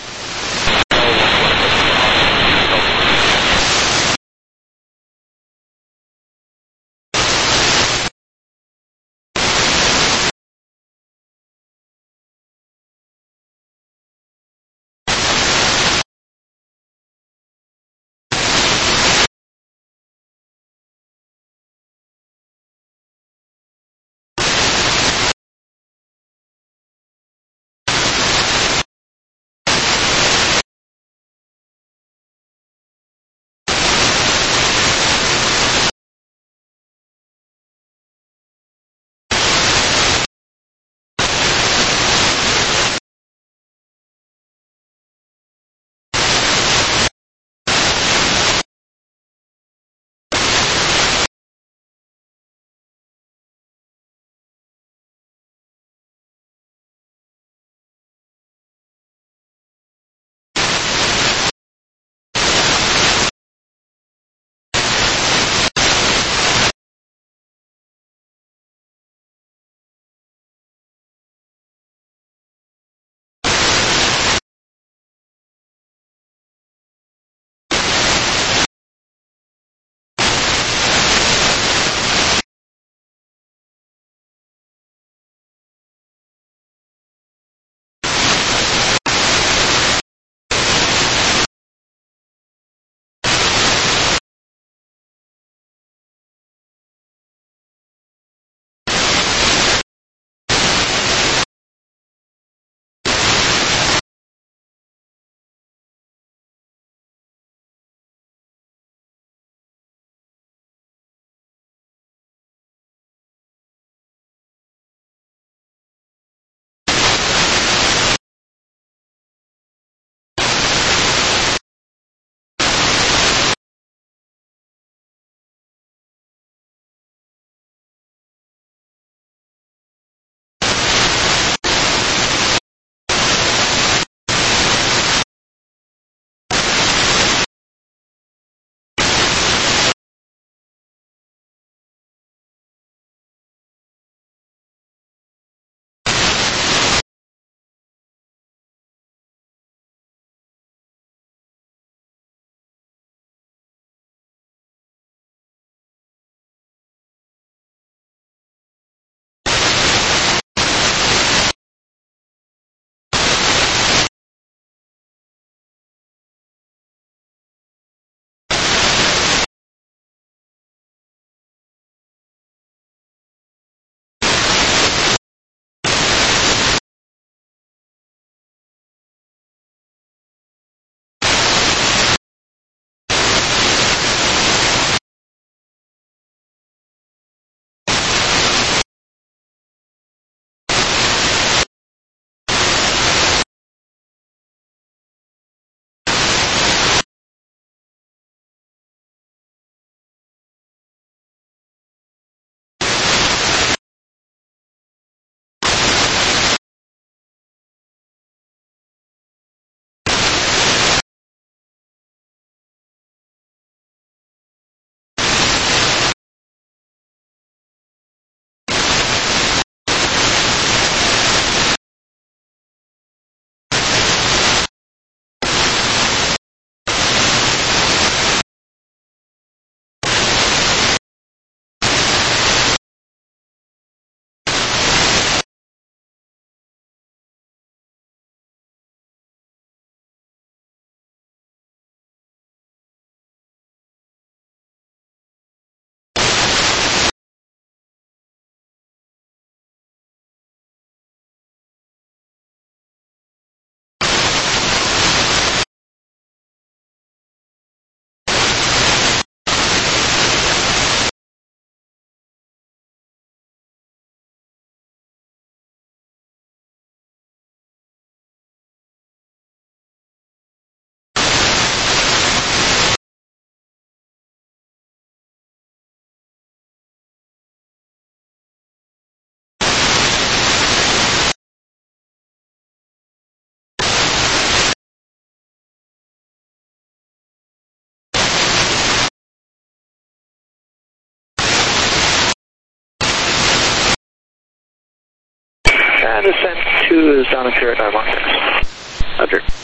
And ascent two is down at zero nine one six. Roger.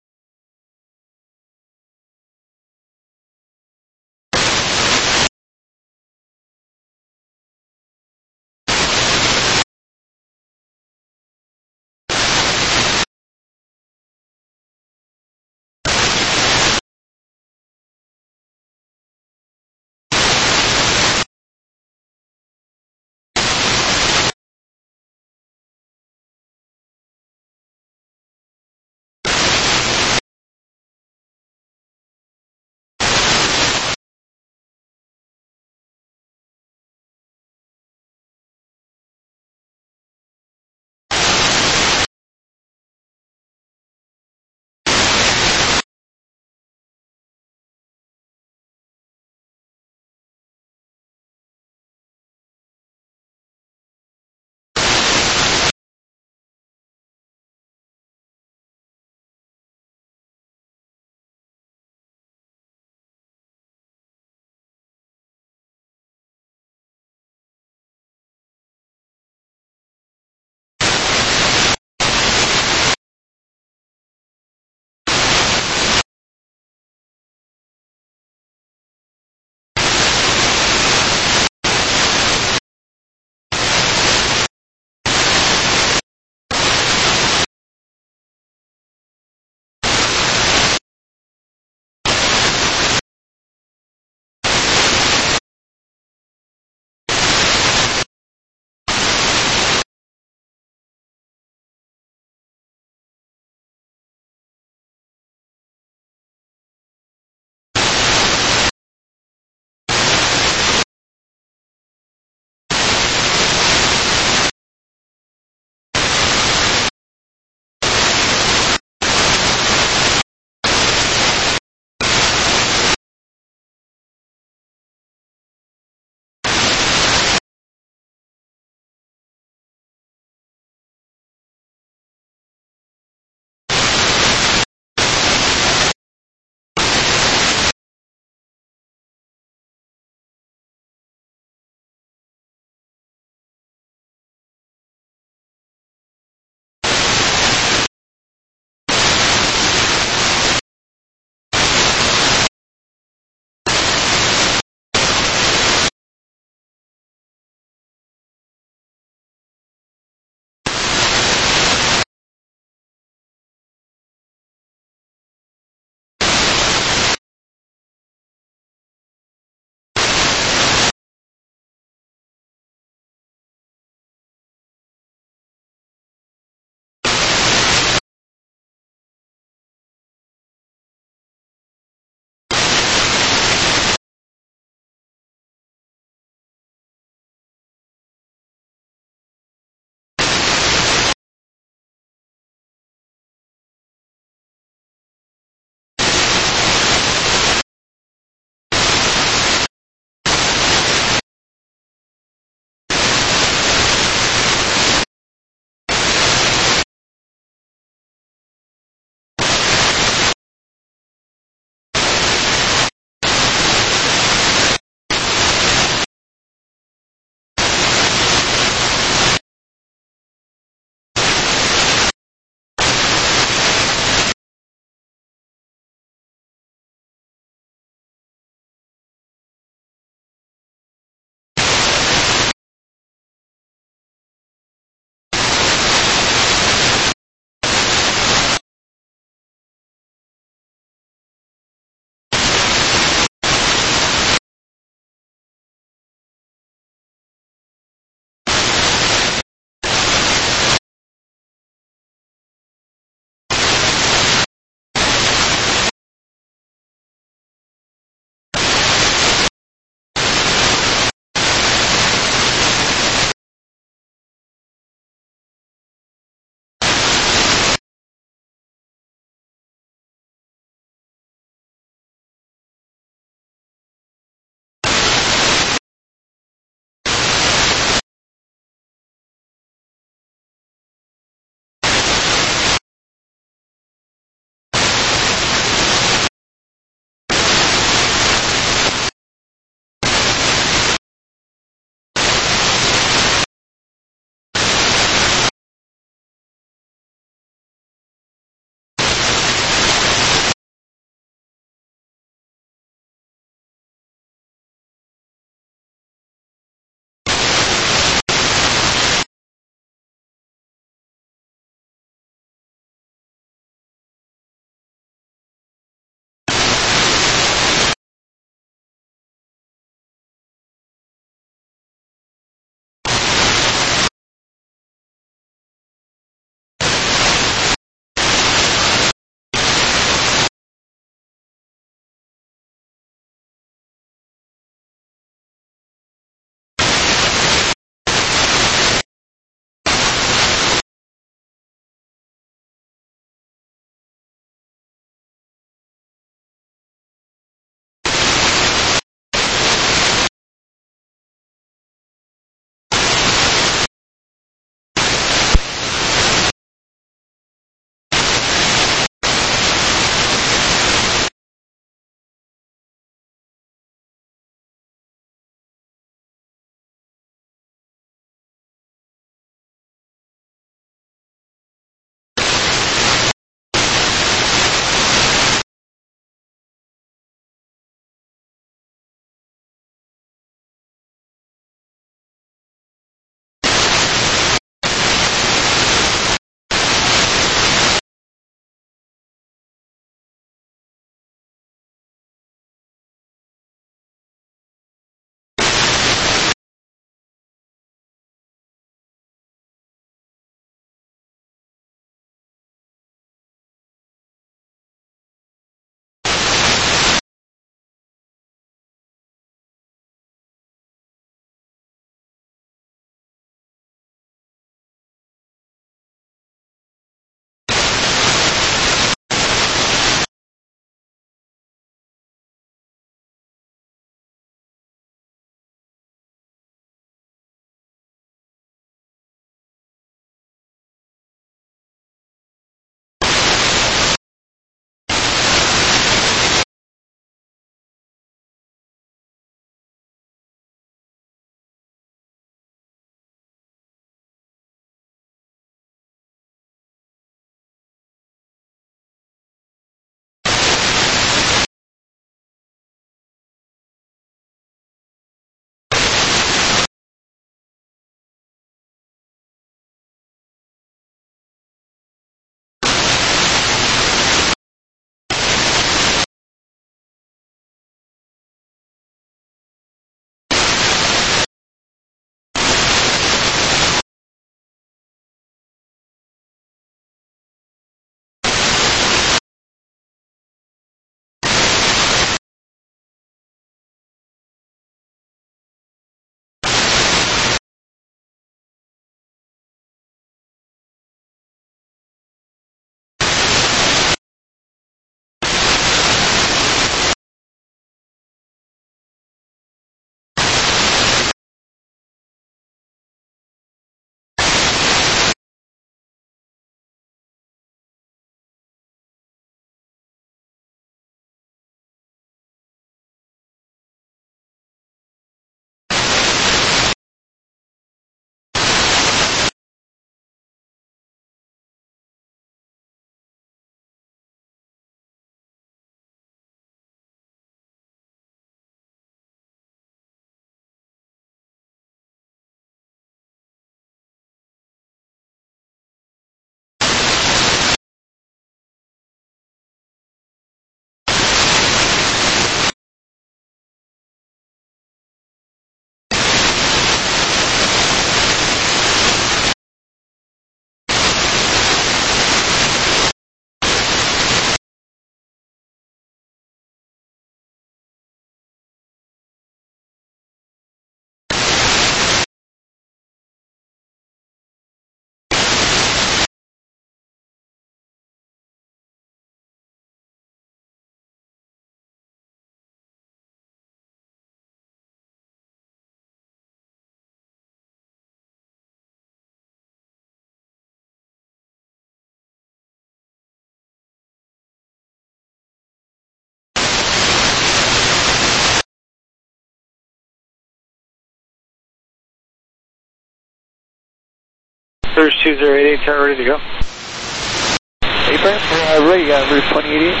Cruise two zero eight eight, tower ready to go. Abraham, uh, ready, uh, Rouge twenty eighty-eight.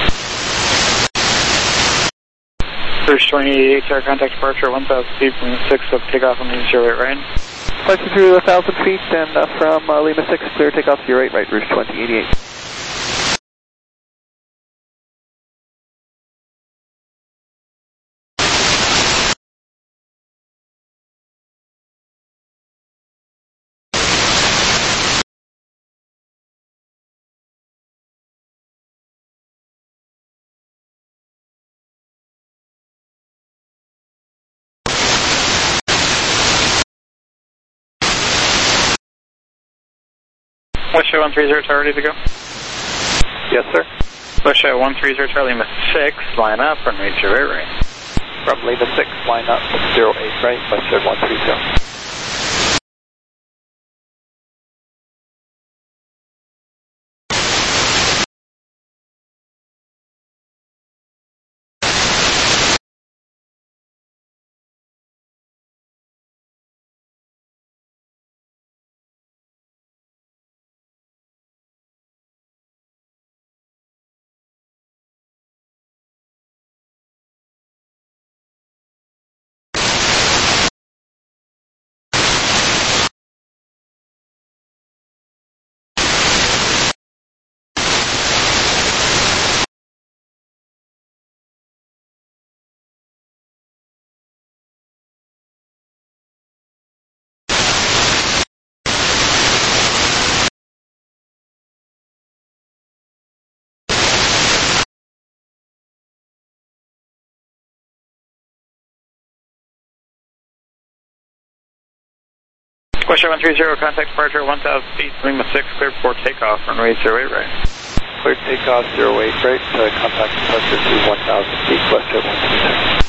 Cruise twenty eighty-eight, tower contact departure one thousand feet from Lima six of takeoff on the zero eight right. Flight through one thousand feet and uh, from uh, Lima six, clear takeoff zero eight right, Rouge twenty eighty-eight. Westshore one three zero, tower ready to go. Yes, sir. Westshore one three zero, tower Lima six, line up, runway zero eight right. From Lima six, line up, zero eight right, Westshore one three zero. Westshore one three zero, contact departure one thousand feet, Lima six, cleared for takeoff, runway zero eight right. Clear takeoff zero eight right, uh, contact departure to one thousand feet, Westshore one three zero.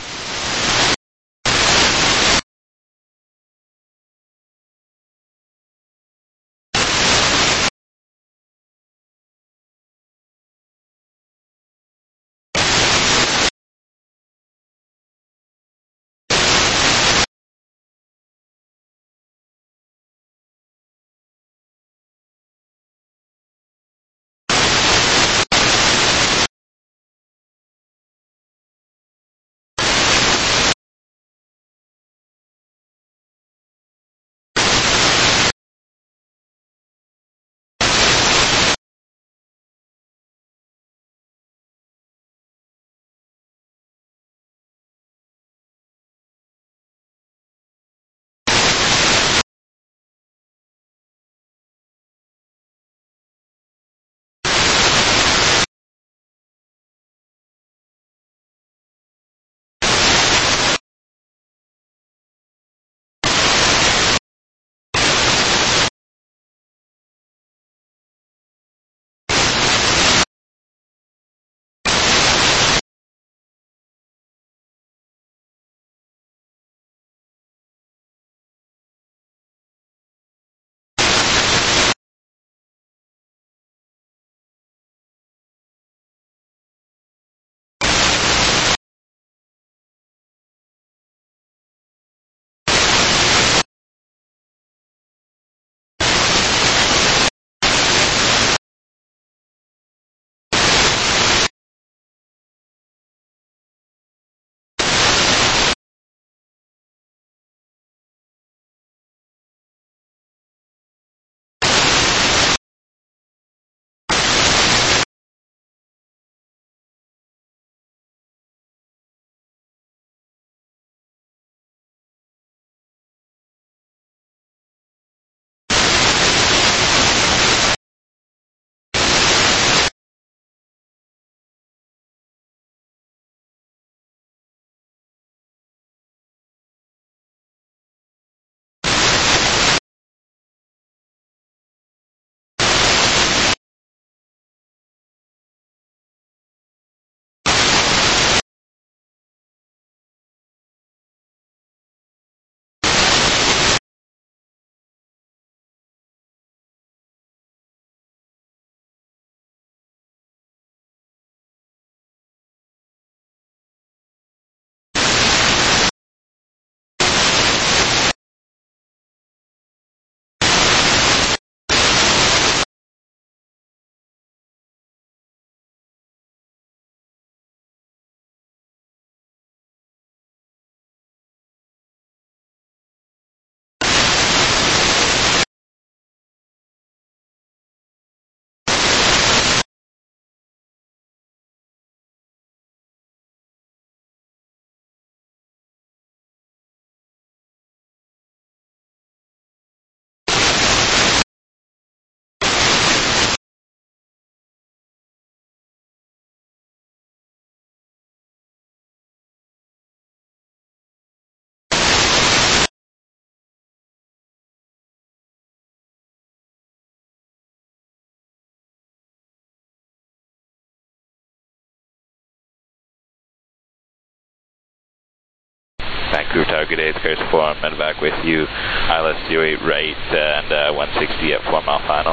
Vancouver Tower, good day, it's Carson four one, medevac with you, I L S zero eight right, and uh, one sixty at four mile final.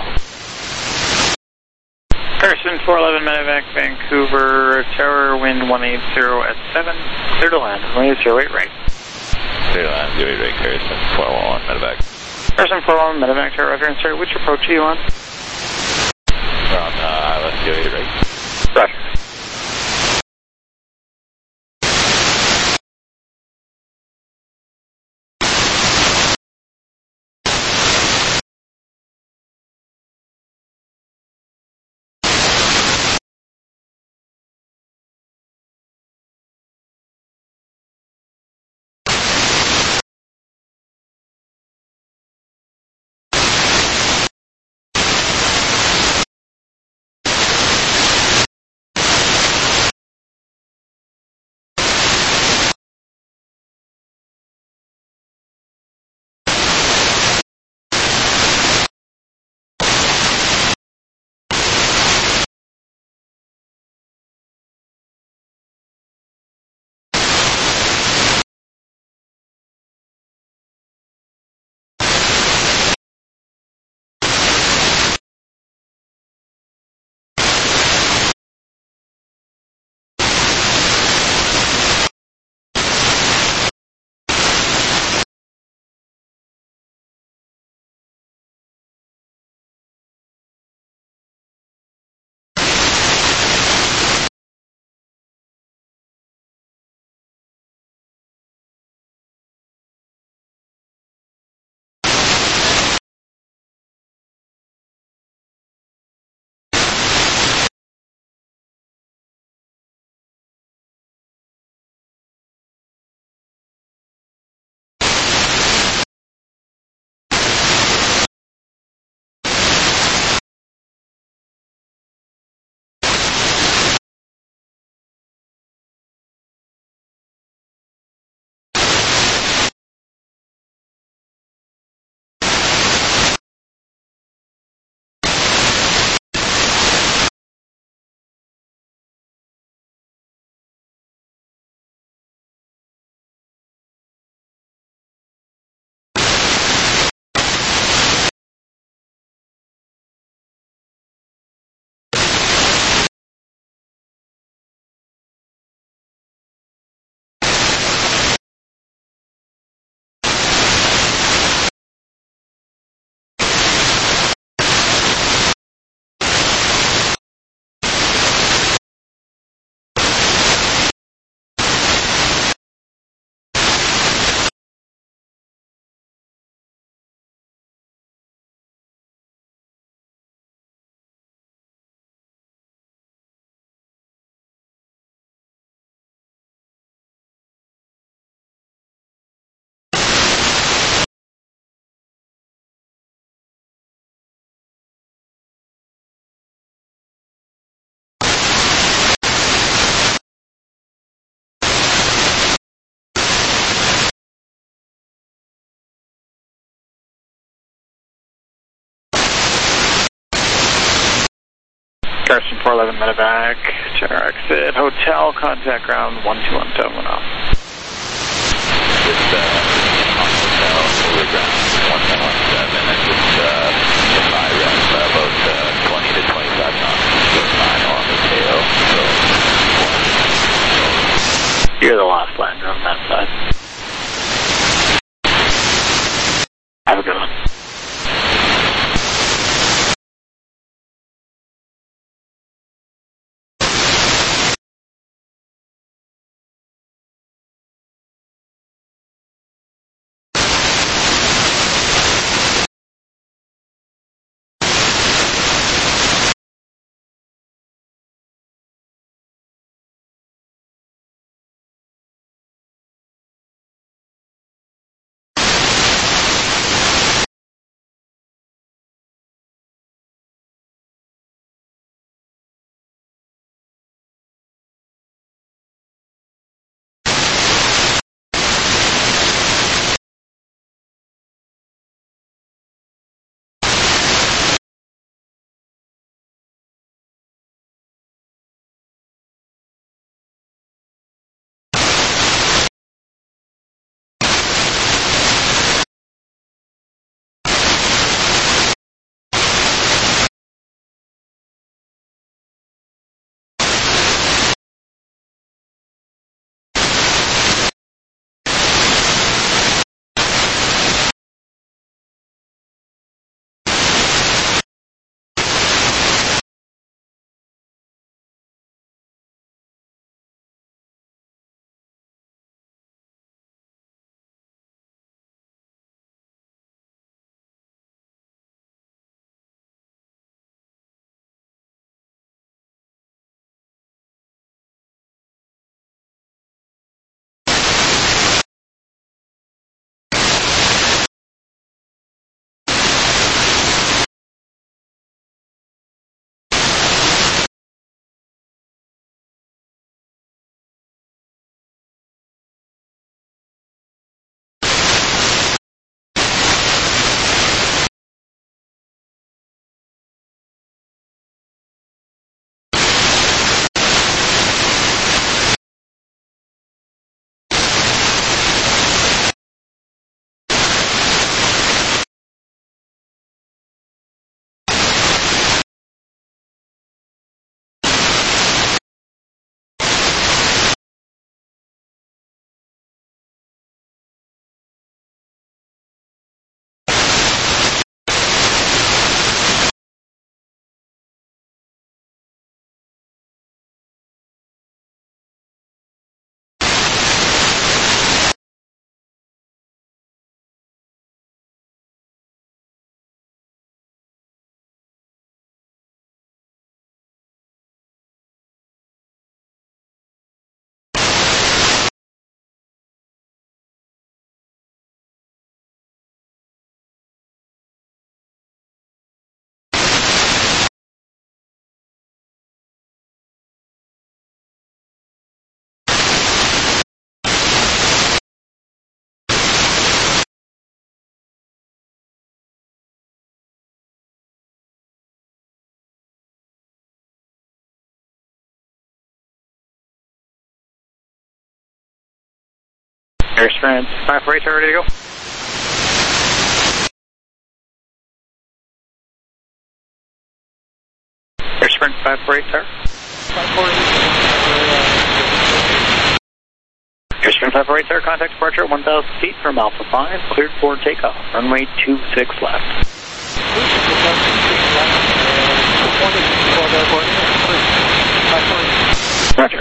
Carson four eleven, medevac, Vancouver Tower, wind one eighty at seven, clear to land, one eighty right right. Clear to land, zero eight right, Carson four one one, medevac. Carson four one one, medevac, Tower, Roger, and sir, which approach are you on? We're on uh, I L S zero eight right. Roger. Carson four eleven, medevac, Tower exit, hotel, contact ground one two one seven one off. Just uh, on hotel, over ground one ten one seven, and just uh, high rep, uh, about uh, twenty to twenty-five knots, so nine on the tail, so one. You're the last lander on that side. Have a good one. Air Sprint five four eight, ready to go. Air Sprint five four eight, sir. five four eight. Air Sprint five four eight, sir. Contact departure at one thousand feet from Alpha five, cleared for takeoff. Runway two six left. Roger.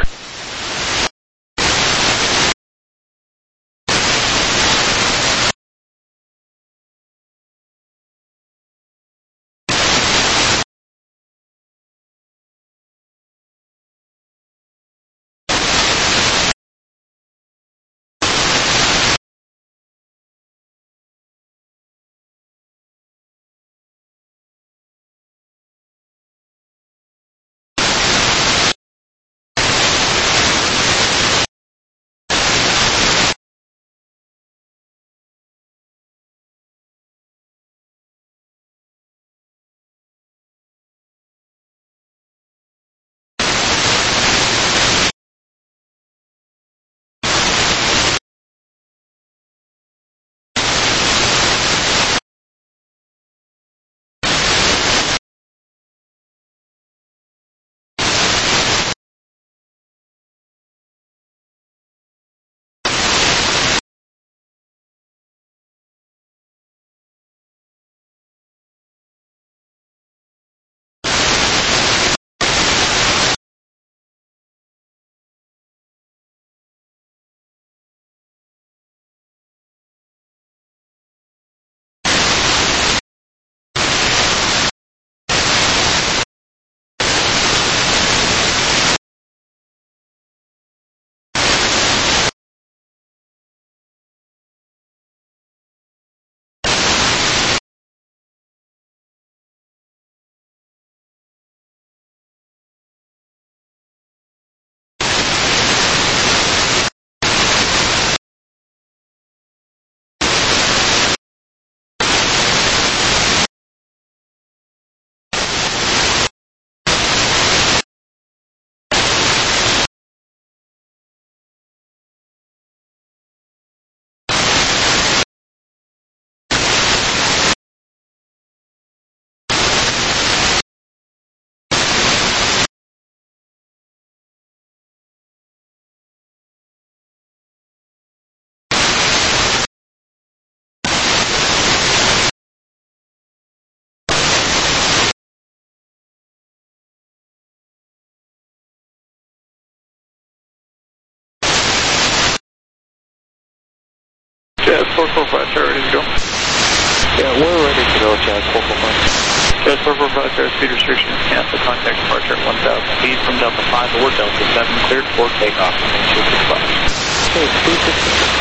Jazz four four five, sir, ready to go. Yeah, we're ready to go, Jazz four four five. Jazz four four five, sir, speed restriction is canceled. Contact departure at one thousand feet from Delta five or Delta seven, cleared for takeoff. two six five. Okay, two six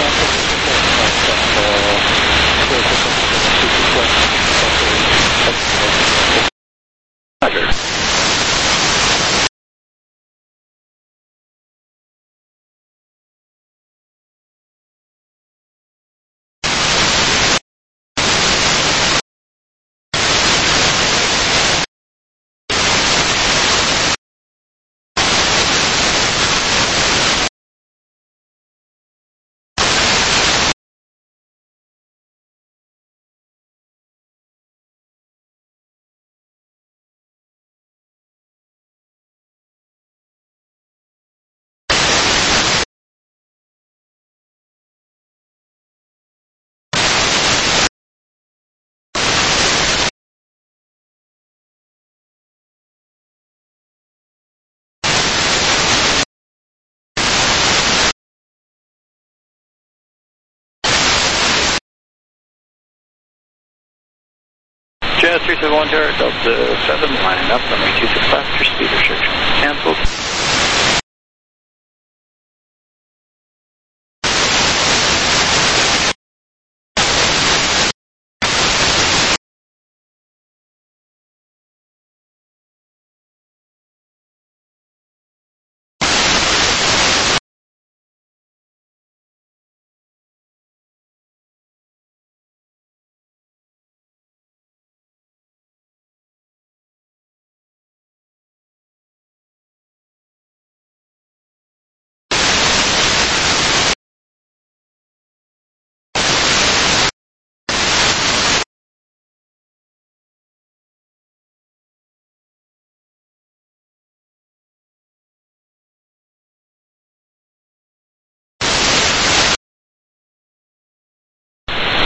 six. Roger. Jazz three seven one, Delta seven, lining up, runway two six left, your speed restriction canceled.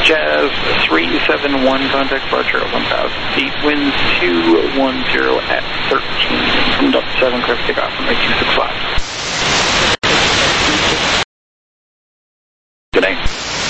Jazz three seven one, contact departure at one thousand feet, winds two one zero at thirteen, from Delta seven, clear for takeoff from two six five. Good night.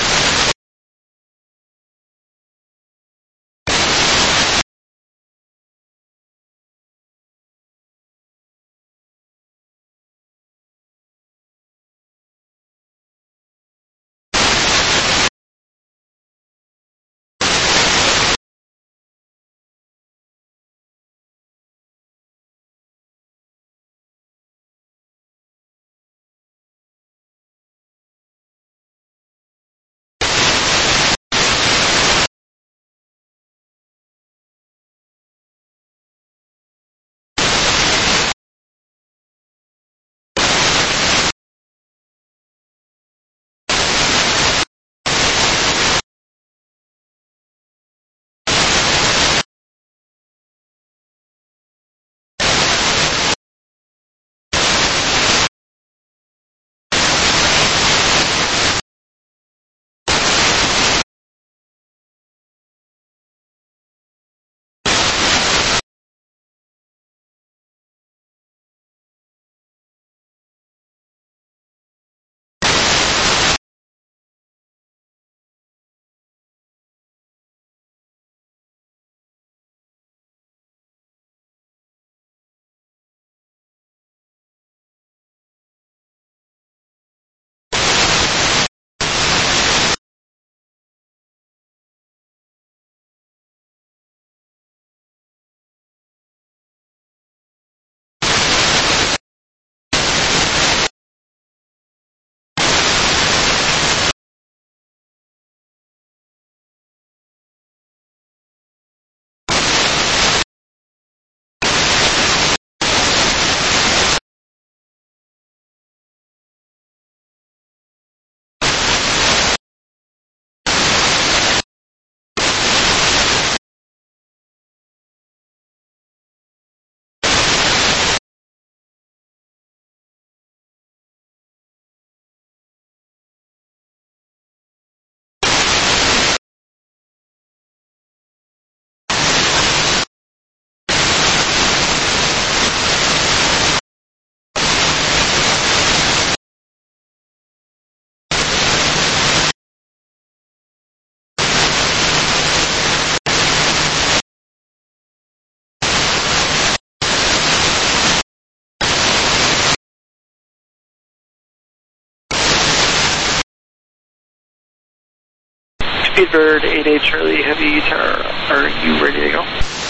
Speedbird eight eight Charlie Heavy Tower, are you ready to go?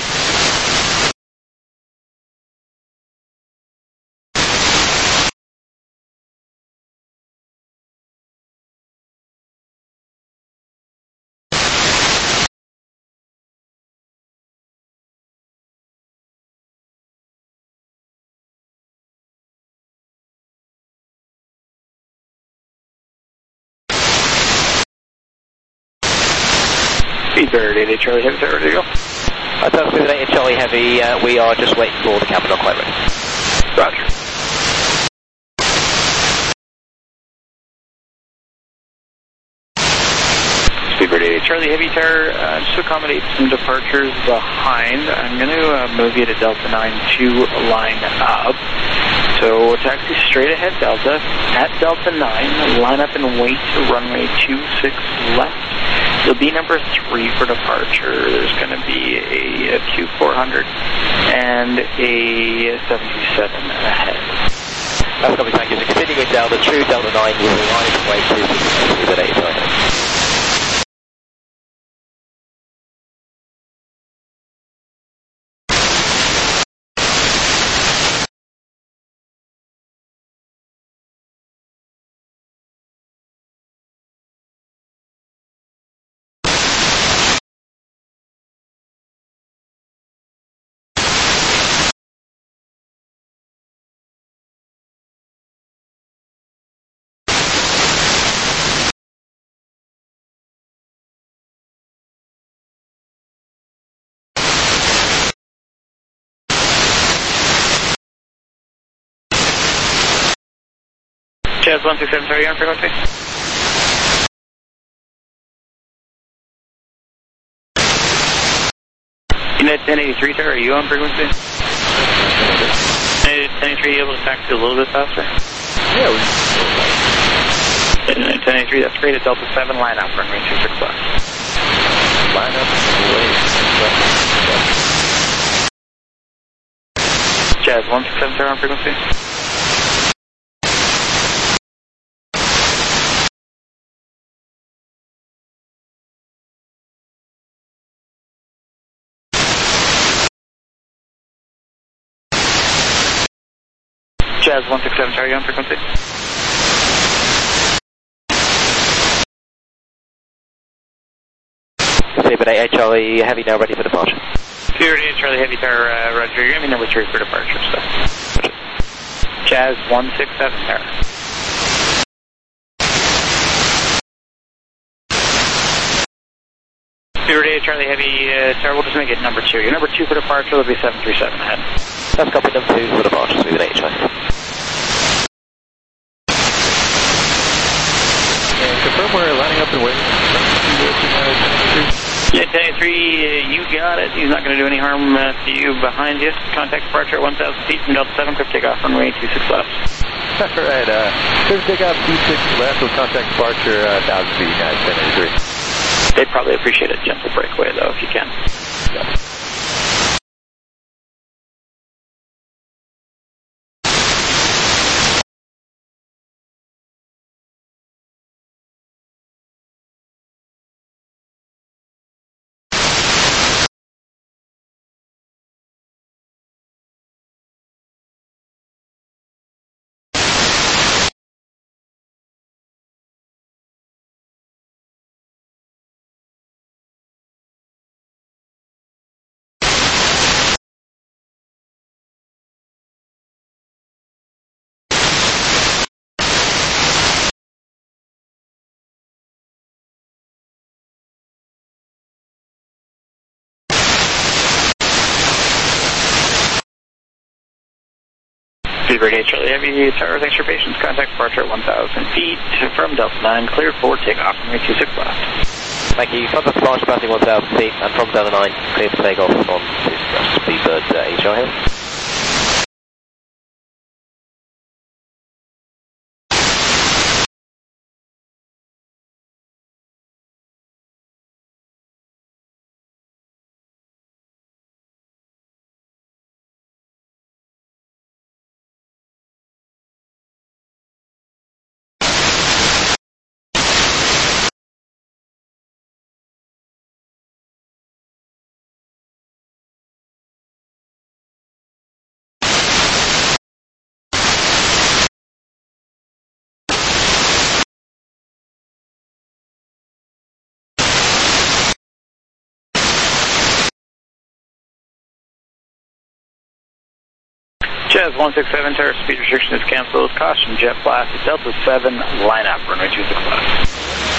Speedbird eight eight Charlie Heavy Tower, ready to go? Uh, Tower Speedbird eight eight Charlie Heavy, uh, we are just waiting for the cabin dock light ready. Roger. Speedbird eight eight Charlie Heavy Tower, uh, just to accommodate some departures behind, I'm going to uh, move you to Delta nine to line up. So taxi straight ahead Delta, at Delta nine, line up and wait to runway two six left. You'll be number three for departure. There's going to be a, a Q four hundred and a seven two seven ahead. That's going to be thank you. So continuing down the true Delta nine, you'll arrive at way two six with an eight nine. Jazz one six seven, sorry, you on frequency? And at ten eighty-three, Tower, are you on frequency? ten eighty-three, able to taxi a little bit faster? Yeah, we ten eighty-three, that's great. At Delta seven, line up, runway two six left. line up, wait. Jazz one six seven, Tower, on frequency? Jazz one six seven, Tower, you on frequency? Speedbird eight Charlie Heavy now ready for departure. Speedbird eight Charlie Heavy, Tower, uh, Roger. You're going to be number three for departure, so. Jazz one six seven, Tower. Speedbird eight Charlie Heavy, uh, Tower, we'll just make it number two. You're number two for departure, there'll be seven three seven ahead. That's copy number two for departure, Speedbird eight Charlie. And confirm we're lining up and waiting. Yeah, ten eighty-three, uh, you got it. He's not going to do any harm uh, to you behind you. Contact departure at one thousand feet from Delta seven, clear takeoff runway two six left. All right, uh, clear takeoff two six left with contact departure uh, one thousand feet, guys, ten eighty-three. They'd probably appreciate a gentle breakaway, though, if you can. Yeah. Speedbird eight Charlie Heavy, Tower, thanks for your patience. Contact departure at one thousand feet from Delta nine, cleared for takeoff, runway two six left. Thank you. Contact departure passing one thousand feet and from Delta nine, clear for takeoff on Speedbird uh, eight Charlie Heavy. Jazz one six seven, Tower, speed restriction is canceled. Caution, jet blast at Delta seven, line up, runway two six left.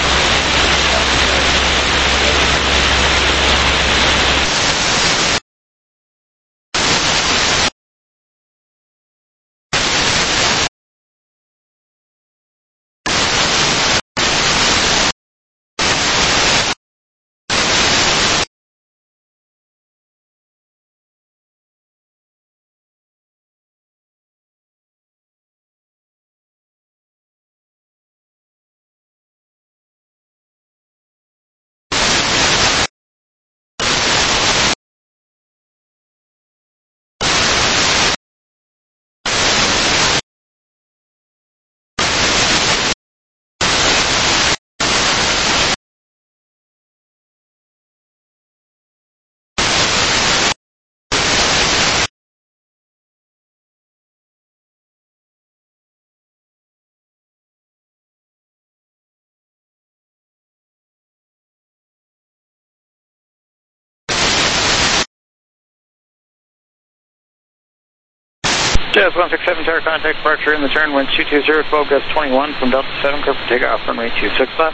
Jazz one six seven, Tower, contact departure in the turn, wind two two zero, twelve gust twenty-one from Delta seven, clear for takeoff, runway two six left.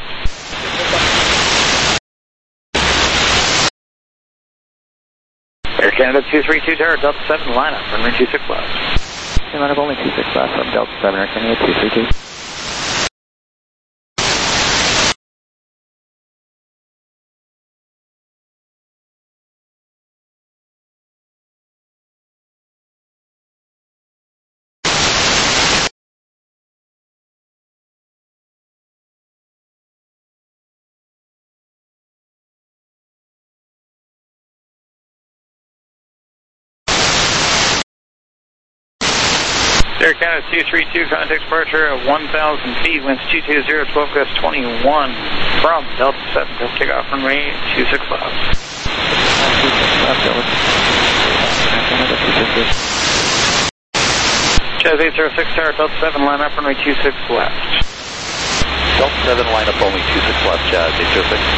Air Canada two three two, Tower, Delta seven, line up, runway two six left. Line up only two six left from Delta seven, Air Canada two three two. Air Canada two three two, contact departure at one thousand feet, winds two two zero, twelve gust twenty-one from Delta seven, takeoff runway two six left. Jazz eight zero six, tower Delta seven, line up runway two six left. Delta seven, line up only two six left, Jazz eight zero six.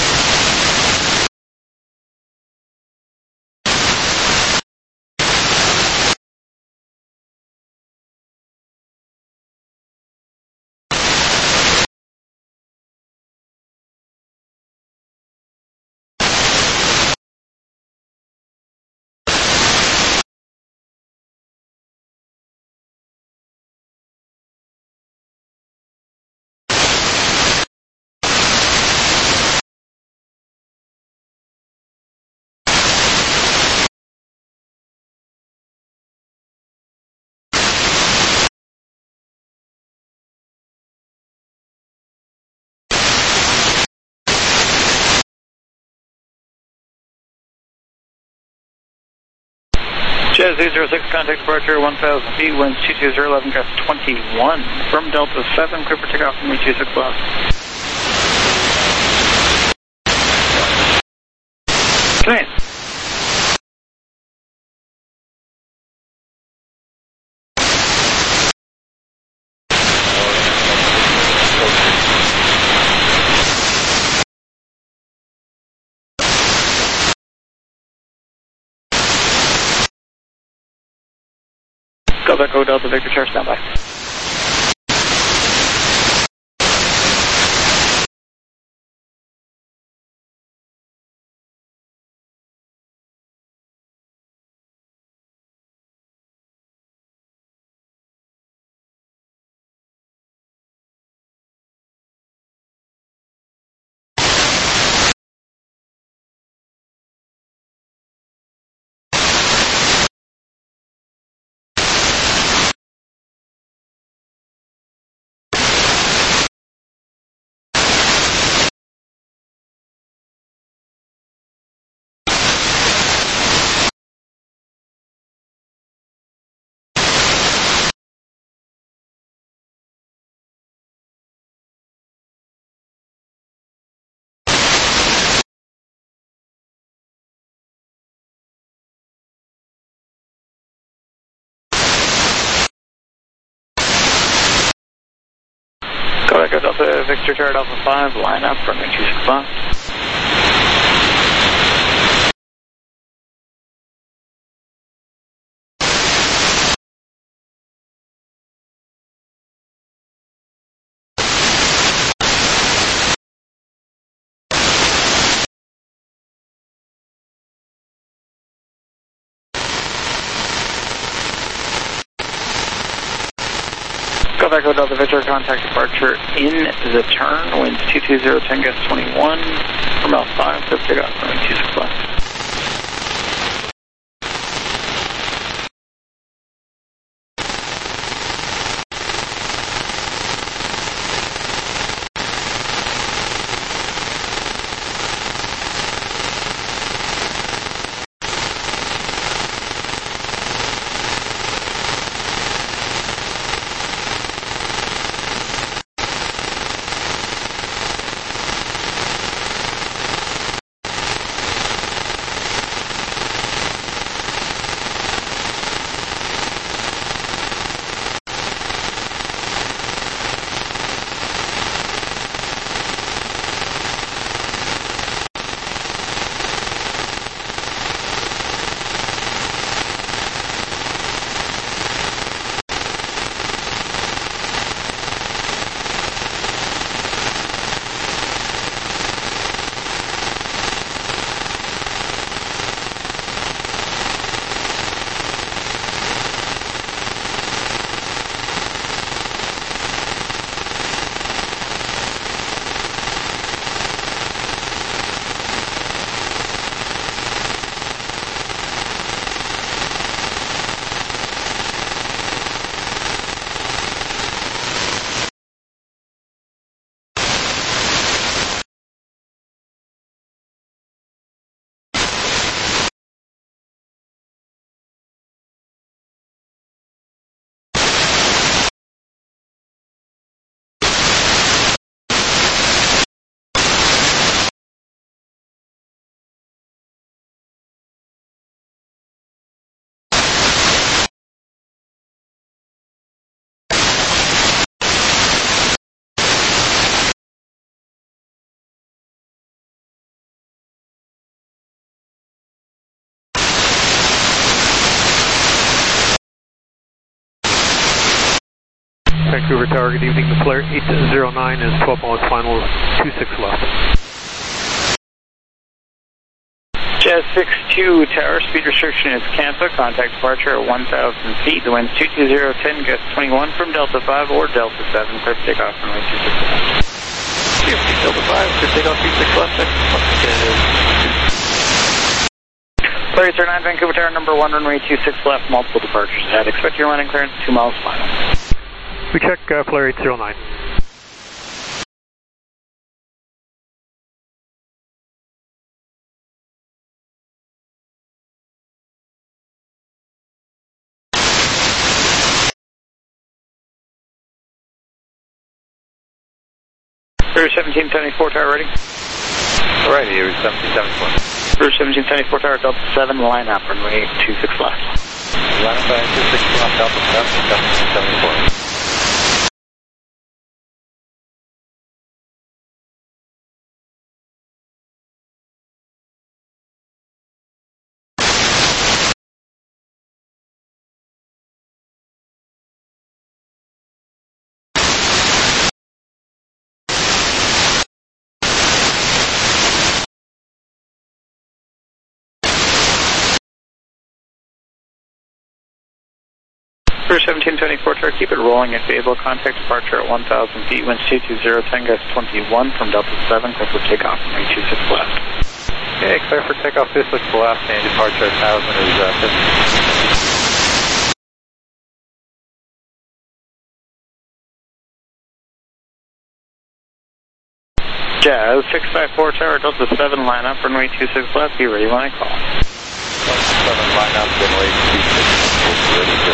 Jazz eight zero six, contact departure one thousand feet, winds two two zero, eleven gust twenty-one from Delta seven, clear for takeoff from two six left. Come in. Go back, go Delta Victor, Charge, stand by. Go back, go Delta Victor, Tower Alpha five, line up, runway two six left. Go back, go Delta Victor, contact departure in the turn, winds two two zero, ten gust twenty-one from L five, clear for takeoff from two six left. Vancouver Tower, good evening. The flare eight zero nine is twelve miles final, two six left. Jazz six two Tower, speed restriction is canceled. Contact departure at one thousand feet. The wind's two two zero ten, gust twenty-one from Delta five or Delta seven. Clear for takeoff runway two six left. Delta five, clear takeoff two six left. Flare eight zero nine, Vancouver Tower, number one, runway two six left, multiple departures ahead. Expect your landing clearance, two miles final. We check uh, flare eight zero nine. Rouge seventeen seventy-four Tower, ready? Alrighty, Rouge seventeen seventy-four. Rouge seventeen seventy-four Tower, Delta seven, line up, runway two six left. Line up by two six left, Delta seven, seventeen seventy-four. Rouge seventeen seventy-four Tower, keep it rolling if able. Contact departure at one thousand feet, winds two two zero ten, gust twenty-one from Delta seven. Clear for takeoff, runway two six left. Okay, clear for takeoff two six left, and departure at one thousand is uh, fifty. Jazz six five four Tower, Delta seven, line up, runway two six left. Be ready when I call. Delta seven, line up, runway two six left. Ready to.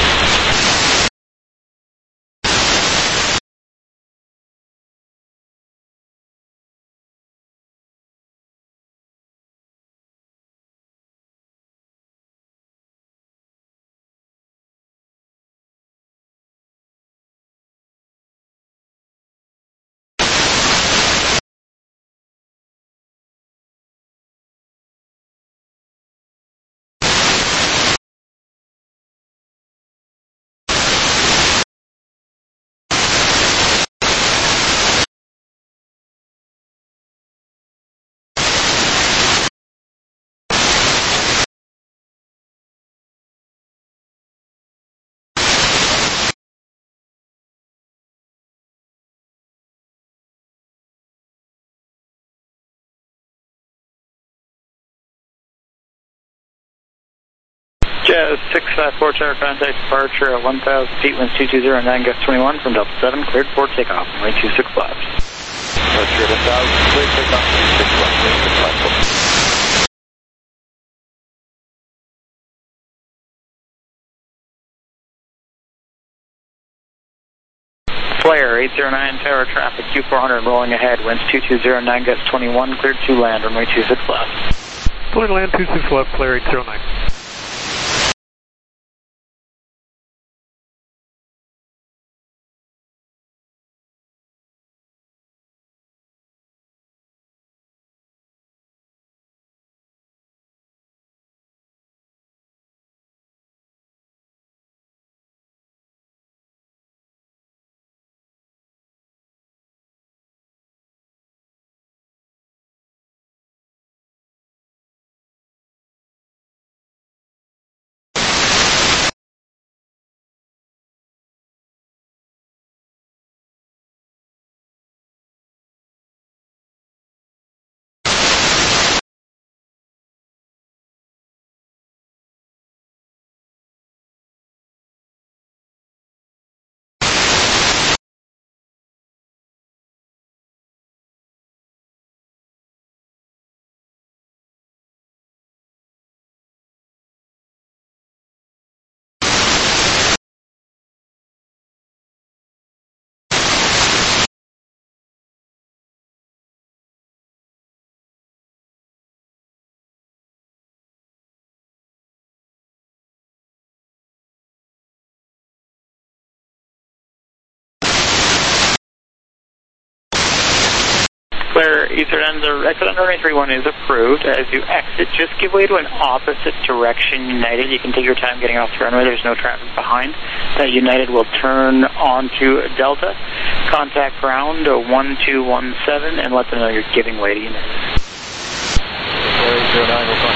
Jazz six five four Tower, contact departure at one thousand feet, winds two two zero nine, gust twenty-one from Delta seven, cleared for takeoff, runway two six left. That's good, one thousand, clear takeoff two six left, two six left. Flare eight zero nine Tower, traffic Q four hundred rolling ahead, winds two two zero nine, gust twenty-one, cleared to land, runway two six left. Clear to land two six left, flare eight zero nine. Clear, Eastern end, the exit on runway three one is approved. As you exit, just give way to an opposite direction United. You can take your time getting off the runway. There's no traffic behind. That United will turn onto Delta. Contact ground one two one seven and let them know you're giving way to United. zero nine,